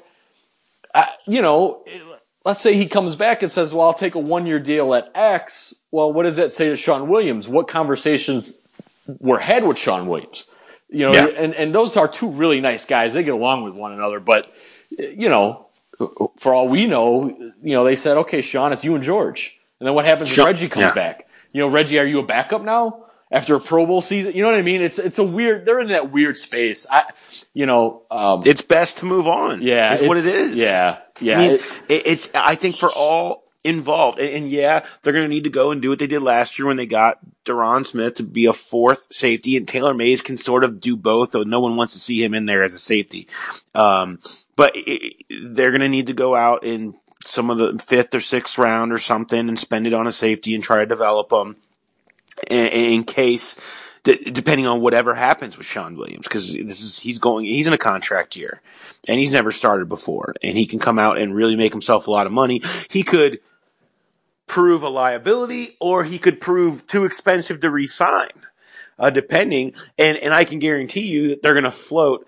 I, you know, let's say he comes back and says, well, I'll take a one-year deal at X. Well, what does that say to Sean Williams? What conversations were had with Sean Williams? You know, yeah. and, and those are two really nice guys. They get along with one another, but, you know, for all we know, you know, they said, okay, Sean, it's you and George. And then what happens Sean, when Reggie comes yeah. back? You know, Reggie, are you a backup now after a Pro Bowl season. You know what I mean? It's it's a weird. They're in that weird space. I, you know, um, it's best to move on. Yeah, is what it is. Yeah, yeah. I mean, it, it, it's. I think for all involved, and, and yeah, they're going to need to go and do what they did last year when they got Deron Smith to be a fourth safety, and Taylor Mays can sort of do both, though no one wants to see him in there as a safety. Um, but it, they're going to need to go out in some of the fifth or sixth round or something and spend it on a safety and try to develop them in, in case, depending on whatever happens with Sean Williams, because this is he's going he's in a contract year and he's never started before, and he can come out and really make himself a lot of money. He could prove a liability, or he could prove too expensive to re-sign, uh, depending. And, and I can guarantee you that they're going to float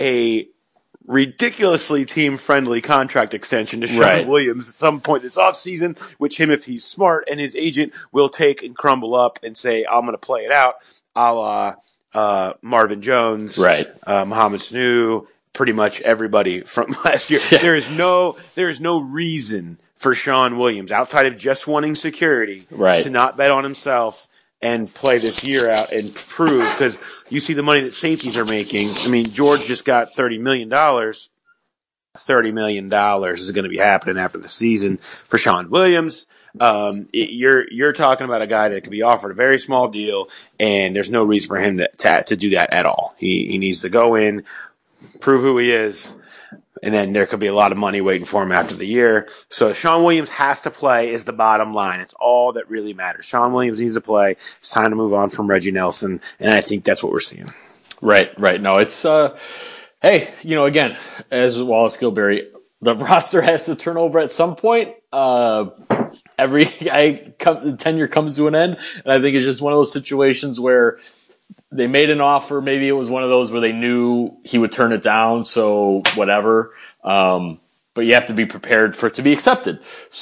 a ridiculously team-friendly contract extension to Sean Right. Williams at some point this offseason, which him, if he's smart, and his agent will take and crumble up and say, I'm going to play it out, a la uh, Marvin Jones, Right. uh, Mohamed Sanu, pretty much everybody from last year. Yeah. There is no, there is no reason for Sean Williams, outside of just wanting security, Right. to not bet on himself and play this year out and prove, because you see the money that safeties are making. I mean, George just got thirty million dollars. thirty million dollars is going to be happening after the season for Sean Williams. Um, it, you're, you're talking about a guy that could be offered a very small deal, and there's no reason for him to, to, to do that at all. He, he needs to go in, prove who he is, and then there could be a lot of money waiting for him after the year. So Sean Williams has to play is the bottom line. It's all that really matters. Sean Williams needs to play. It's time to move on from Reggie Nelson, and I think that's what we're seeing. Right, right. No, it's, uh, hey, you know, again, as Wallace Gilberry, the roster has to turn over at some point. Uh, every I come, the tenure comes to an end, and I think it's just one of those situations where they made an offer. Maybe it was one of those where they knew he would turn it down, so whatever. Um, but you have to be prepared for it to be accepted.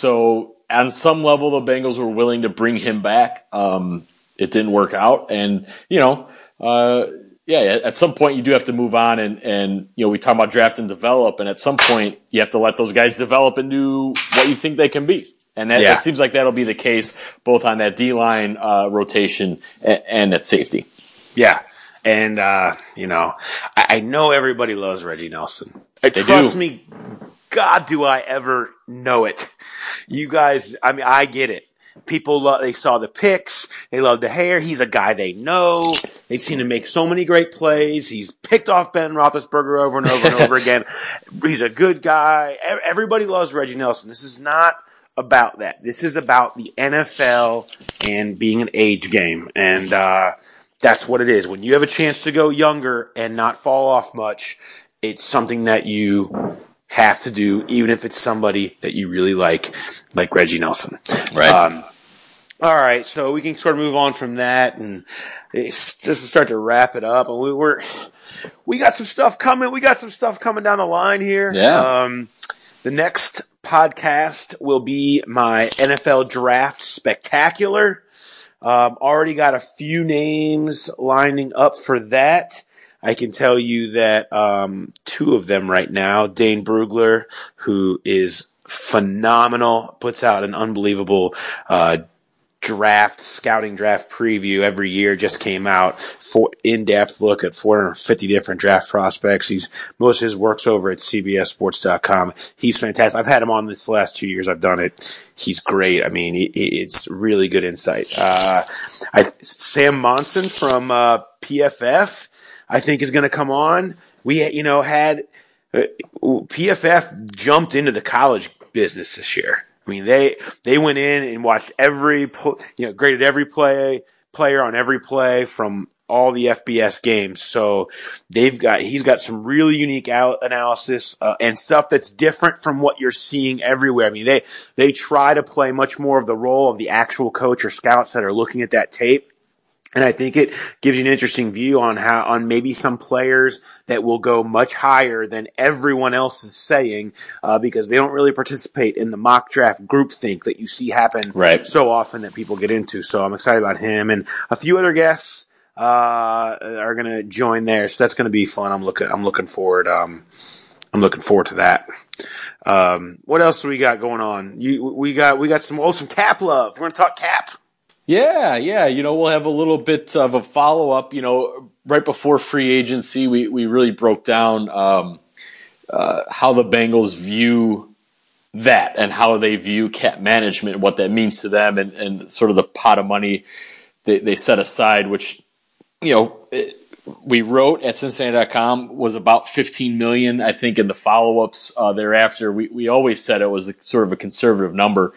So on some level, the Bengals were willing to bring him back. Um, it didn't work out, and you know, uh, yeah, at some point you do have to move on, and and you know, we talk about draft and develop, and at some point you have to let those guys develop into what you think they can be. And that, Yeah. that seems like that'll be the case both on that D-line uh, rotation and, and at safety. Yeah. And, uh, you know, I, I know everybody loves Reggie Nelson. They Trust do. me, God, do I ever know it. You guys, I mean, I get it. People, love, they saw the pics. They love the hair. He's a guy they know. They've seen him make so many great plays. He's picked off Ben Roethlisberger over and over and over again. He's a good guy. Everybody loves Reggie Nelson. This is not about that. This is about the N F L and being an age game. And, uh, that's what it is. When you have a chance to go younger and not fall off much, it's something that you have to do, even if it's somebody that you really like, like Reggie Nelson. Right. Um, all right, so we can sort of move on from that and it's just start to wrap it up. And we were, we got some stuff coming. We got some stuff coming down the line here. Yeah. Um, the next podcast will be my N F L Draft Spectacular. Um, already got a few names lining up for that. I can tell you that um, two of them right now, Dane Brugler, who is phenomenal, puts out an unbelievable uh, draft, scouting draft preview every year, just came out, for in-depth look at four hundred fifty different draft prospects. He's most of his work's over at C B S Sports dot com. He's fantastic. I've had him on this last two years. I've done it. He's great. I mean, he, it's really good insight. Uh, I, Sam Monson from uh, P F F, I think, is going to come on. We, you know, had uh, P F F jumped into the college business this year. I mean, they they went in and watched every, you know, graded every play player on every play from all the F B S games. So they've got he's got some really unique out analysis uh, and stuff that's different from what you're seeing everywhere. I mean, they they try to play much more of the role of the actual coach or scouts that are looking at that tape. And I think it gives you an interesting view on how, on maybe some players that will go much higher than everyone else is saying, uh, because they don't really participate in the mock draft groupthink that you see happen Right. so often that people get into. So I'm excited about him, and a few other guests, uh, are going to join there. So that's going to be fun. I'm looking, I'm looking forward, um, I'm looking forward to that. Um, what else do we got going on? You, we got, we got some, oh, some cap love. We're going to talk cap. Yeah, yeah. You know, we'll have a little bit of a follow up. You know, right before free agency, we we really broke down um, uh, how the Bengals view that and how they view cap management and what that means to them, and, and sort of the pot of money they, they set aside, which, you know, it, we wrote at Cincinnati dot com was about fifteen million dollars. I think in the follow-ups uh, thereafter, we, we always said it was a, sort of a conservative number,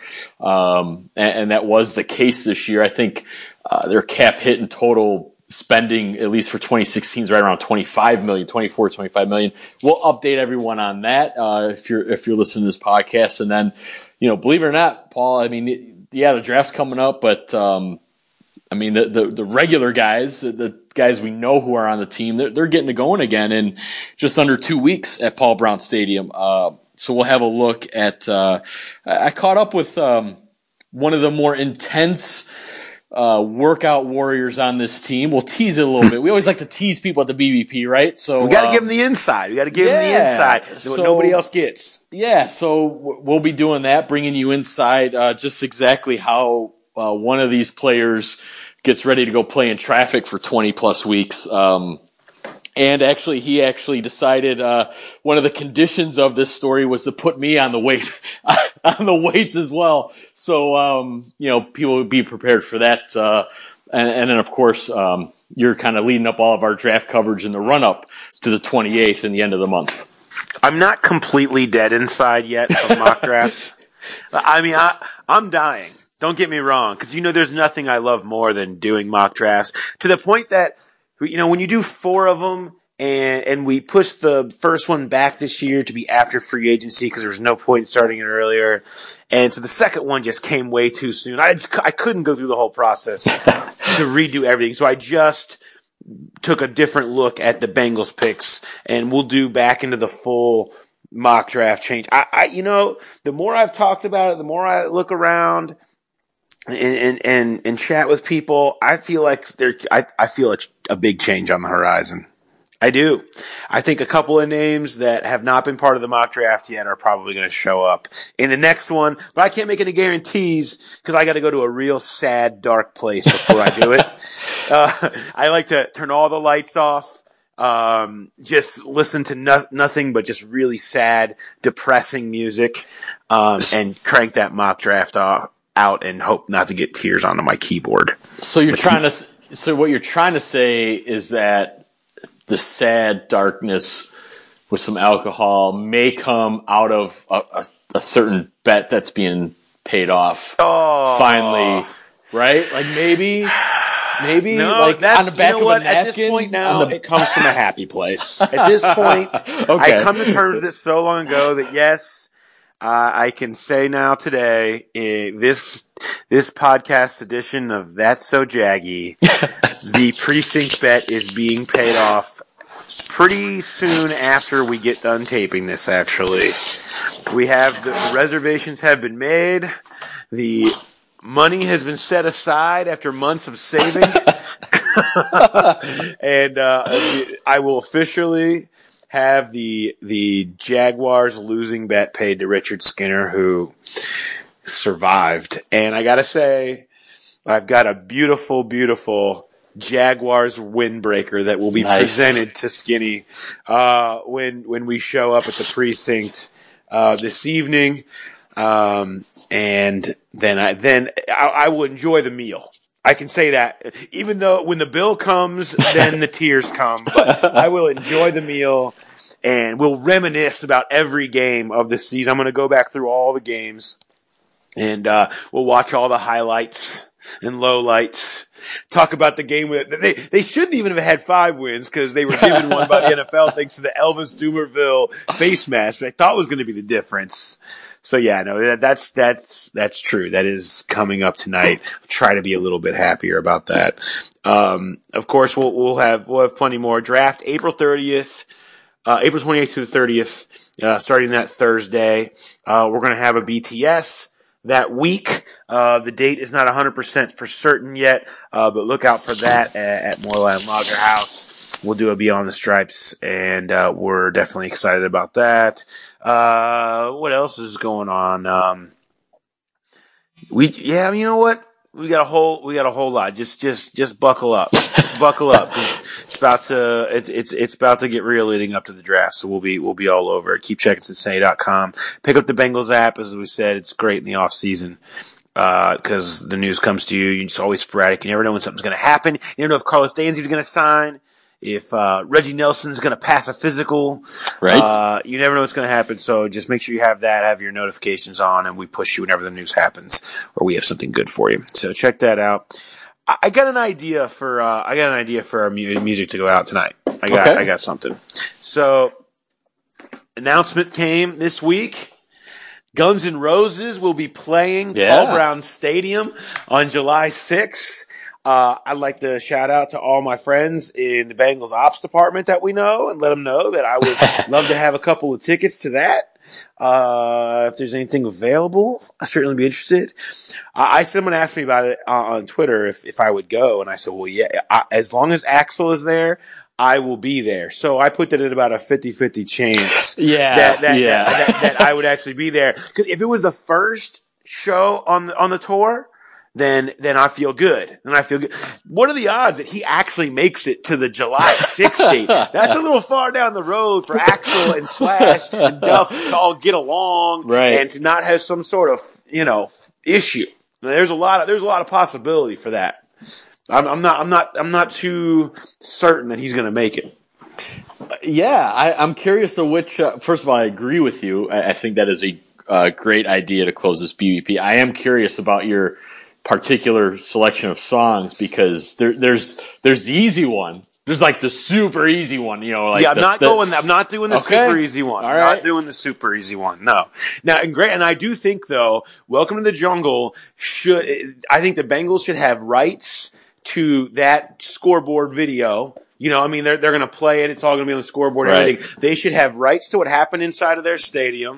um, and, and that was the case this year. I think uh, their cap hit in total spending, at least for twenty sixteen, is right around twenty-five million dollars, twenty-four, twenty-five million dollars. We'll update everyone on that uh, if you're if you're listening to this podcast. And then, you know, believe it or not, Paul, I mean, yeah, the draft's coming up, but um, I mean, the, the, the regular guys, the, the guys we know who are on the team, they're, they're getting to going again in just under two weeks at Paul Brown Stadium. Uh, so we'll have a look at uh, – I caught up with um, one of the more intense uh, workout warriors on this team. We'll tease it a little bit. We always like to tease people at the B B P, right? So we got to um, give them the inside. We got to give yeah, them the inside. so, What nobody else gets. Yeah, so we'll be doing that, bringing you inside uh, just exactly how uh, one of these players – gets ready to go play in traffic for twenty plus weeks. Um, and actually, he actually decided, uh, one of the conditions of this story was to put me on the weight, on the weights as well. So, um, you know, people would be prepared for that. Uh, and, and then of course, um, you're kind of leading up all of our draft coverage in the run up to the twenty-eighth and the end of the month. I'm not completely dead inside yet from mock drafts. I mean, I, I'm dying. Don't get me wrong, because you know there's nothing I love more than doing mock drafts, to the point that, you know, when you do four of them and and we pushed the first one back this year to be after free agency because there was no point in starting it earlier, and so the second one just came way too soon. I just I couldn't go through the whole process to redo everything, so I just took a different look at the Bengals picks, and we'll do back into the full mock draft change. I, I you know, the more I've talked about it, the more I look around and, and, and chat with people, I feel like there, I, I feel a, a big change on the horizon. I do. I think a couple of names that have not been part of the mock draft yet are probably going to show up in the next one, but I can't make any guarantees because I got to go to a real sad, dark place before I do it. Uh, I like to turn all the lights off, um, just listen to no, nothing but just really sad, depressing music, um, and crank that mock draft off. out and hope not to get tears onto my keyboard. So you're trying to, so what you're trying to say is that the sad darkness with some alcohol may come out of a, a, a certain bet that's being paid off. Oh. Finally, right? Like maybe, maybe no, like that's, on the back you know of what? a napkin. At this point now, the... it comes from a happy place. At this point, okay. I come to terms with it so long ago that yes, Uh, I can say now today, uh, this this podcast edition of That's So Jaggy, the precinct bet is being paid off pretty soon after we get done taping this, actually. We have, the reservations have been made, the money has been set aside after months of saving, and uh, I will officially have the the Jaguars losing bet paid to Richard Skinner, who survived. And I gotta say, I've got a beautiful, beautiful Jaguars windbreaker that will be nice. presented to Skinny uh, when when we show up at the precinct uh, this evening. Um, and then I then I, I will enjoy the meal. I can say that, even though when the bill comes, then the tears come. But I will enjoy the meal, and we'll reminisce about every game of the season. I'm going to go back through all the games, and uh, we'll watch all the highlights and lowlights. Talk about the game. With, they they shouldn't even have had five wins because they were given one by the N F L thanks to the Elvis Dumervil face mask, which I thought was going to be the difference. So yeah, no, that's, that's, that's true. That is coming up tonight. I'll try to be a little bit happier about that. Um, of course, we'll, we'll have, we'll have plenty more. Draft April thirtieth, uh, April twenty-eighth to the thirtieth, uh, starting that Thursday. Uh, we're going to have a B T S that week. Uh, the date is not one hundred percent for certain yet, uh, but look out for that at, at Moorland Lager House. We'll do a Beyond the Stripes, and uh, we're definitely excited about that. Uh, what else is going on? Um, we, yeah, you know what? we got a whole we got a whole lot. Just just just buckle up, buckle up. It's about to it, it's it's about to get real leading up to the draft. So we'll be we'll be all over it. Keep checking Cincinnati dot com. Pick up the Bengals app, as we said. It's great in the off season. Because uh, the news comes to you, it's always sporadic. You never know when something's going to happen. You never know if Carlos Dansby is going to sign, if uh, Reggie Nelson's going to pass a physical. Right. Uh, you never know what's going to happen. So just make sure you have that, have your notifications on, and we push you whenever the news happens, or we have something good for you. So check that out. I, I got an idea for uh, I got an idea for our mu- music to go out tonight. I got okay. I got something. So announcement came this week. Guns N' Roses will be playing yeah. Paul Brown Stadium on July sixth. Uh, I'd like to shout out to all my friends in the Bengals ops department that we know and let them know that I would love to have a couple of tickets to that. Uh, if there's anything available, I'd certainly be interested. I, I someone asked me about it uh, on Twitter if, if I would go, and I said, well, yeah, I, as long as Axl is there, I will be there. So I put that at about a fifty-fifty chance yeah, that, that, yeah. that, that, that I would actually be there. Cause if it was the first show on the, on the tour, then, then I feel good. Then I feel good. What are the odds that he actually makes it to the July sixth date? That's a little far down the road for Axl and Slash and Duff to all get along right. and to not have some sort of, you know, issue. There's a lot of, there's a lot of possibility for that. I'm, I'm not. I'm not. I'm not too certain that he's going to make it. Yeah, I, I'm curious of which. Uh, first of all, I agree with you. I, I think that is a uh, great idea to close this B B P. I am curious about your particular selection of songs because there, there's there's the easy one. There's like the super easy one. You know, like yeah. I'm the, not the, going. I'm not doing the okay. super easy one. All I'm right. not doing the super easy one. No. Now, and great. And I do think though, Welcome to the Jungle should. I think the Bengals should have rights to that scoreboard video. You know, I mean, they're, they're going to play it. It's all going to be on the scoreboard and right. everything. They should have rights to what happened inside of their stadium.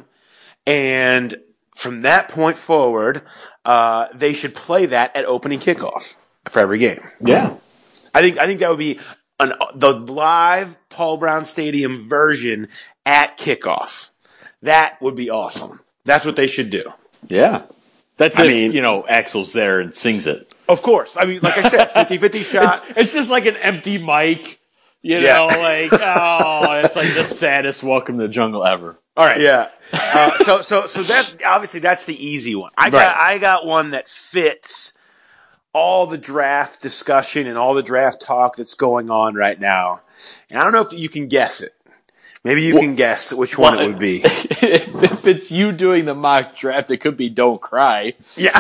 And from that point forward, uh, they should play that at opening kickoff for every game. Yeah. I think, I think that would be an, the live Paul Brown Stadium version at kickoff. That would be awesome. That's what they should do. Yeah. That's I if, mean, you know, Axl's there and sings it. Of course. I mean, like I said, fifty-fifty shot. It's, it's just like an empty mic, you Yeah. know, like, oh, it's like the saddest Welcome to the Jungle ever. All right. Yeah. Uh, so, so, so that's, obviously that's the easy one. I got, Right. I got one that fits all the draft discussion and all the draft talk that's going on right now. And I don't know if you can guess it. Maybe you Well, can guess which one well, it would be. If it's you doing the mock draft, it could be Don't Cry. Yeah.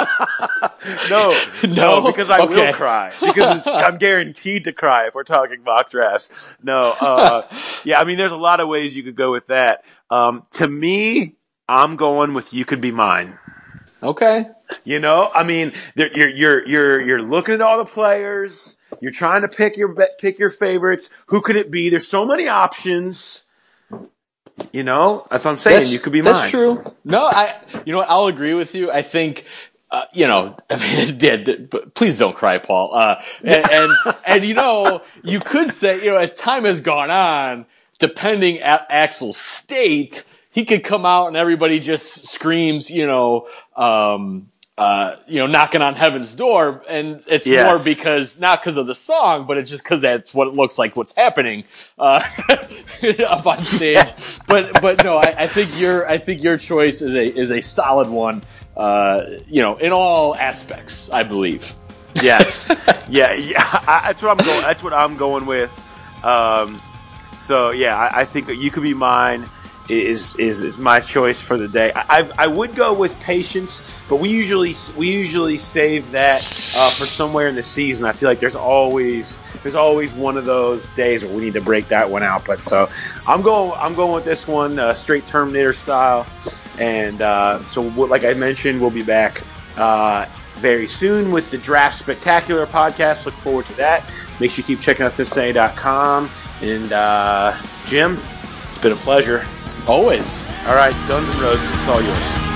no, no, No? because I Okay. will cry. Because it's, I'm guaranteed to cry if we're talking mock drafts. No, uh, yeah, I mean, there's a lot of ways you could go with that. Um, to me, I'm going with You Could Be Mine. Okay. You know, I mean, you're you're you're you're looking at all the players. You're trying to pick your pick your favorites. Who could it be? There's so many options. You know, that's what I'm saying. That's, You could be that's mine. true. No, I. You know what? I'll agree with you. I think. Uh, you know, I mean, it did, but please don't cry, Paul. Uh, and, and, and, you know, you could say, you know, as time has gone on, depending at Axl's state, he could come out and everybody just screams, you know, um, uh, you know, knocking on heaven's door. And it's Yes. more because, not because of the song, but it's just because that's what it looks like what's happening, uh, up on stage. Yes. But, but no, I, I think your, I think your choice is a, is a solid one. Uh, you know, in all aspects, I believe. Yes. yeah. Yeah. I, that's what I'm going. That's what I'm going with. Um, so yeah, I, I think You Could Be Mine is is is my choice for the day. I I've, I would go with Patience, but we usually we usually save that uh, for somewhere in the season. I feel like there's always there's always one of those days where we need to break that one out. But so I'm going I'm going with this one, uh, straight Terminator style. And uh, so, like I mentioned, we'll be back uh, very soon with the Draft Spectacular podcast. Look forward to that. Make sure you keep checking out Cincinnati dot com. And uh, Jim, it's been a pleasure. Always. All right, Guns N' Roses, it's all yours.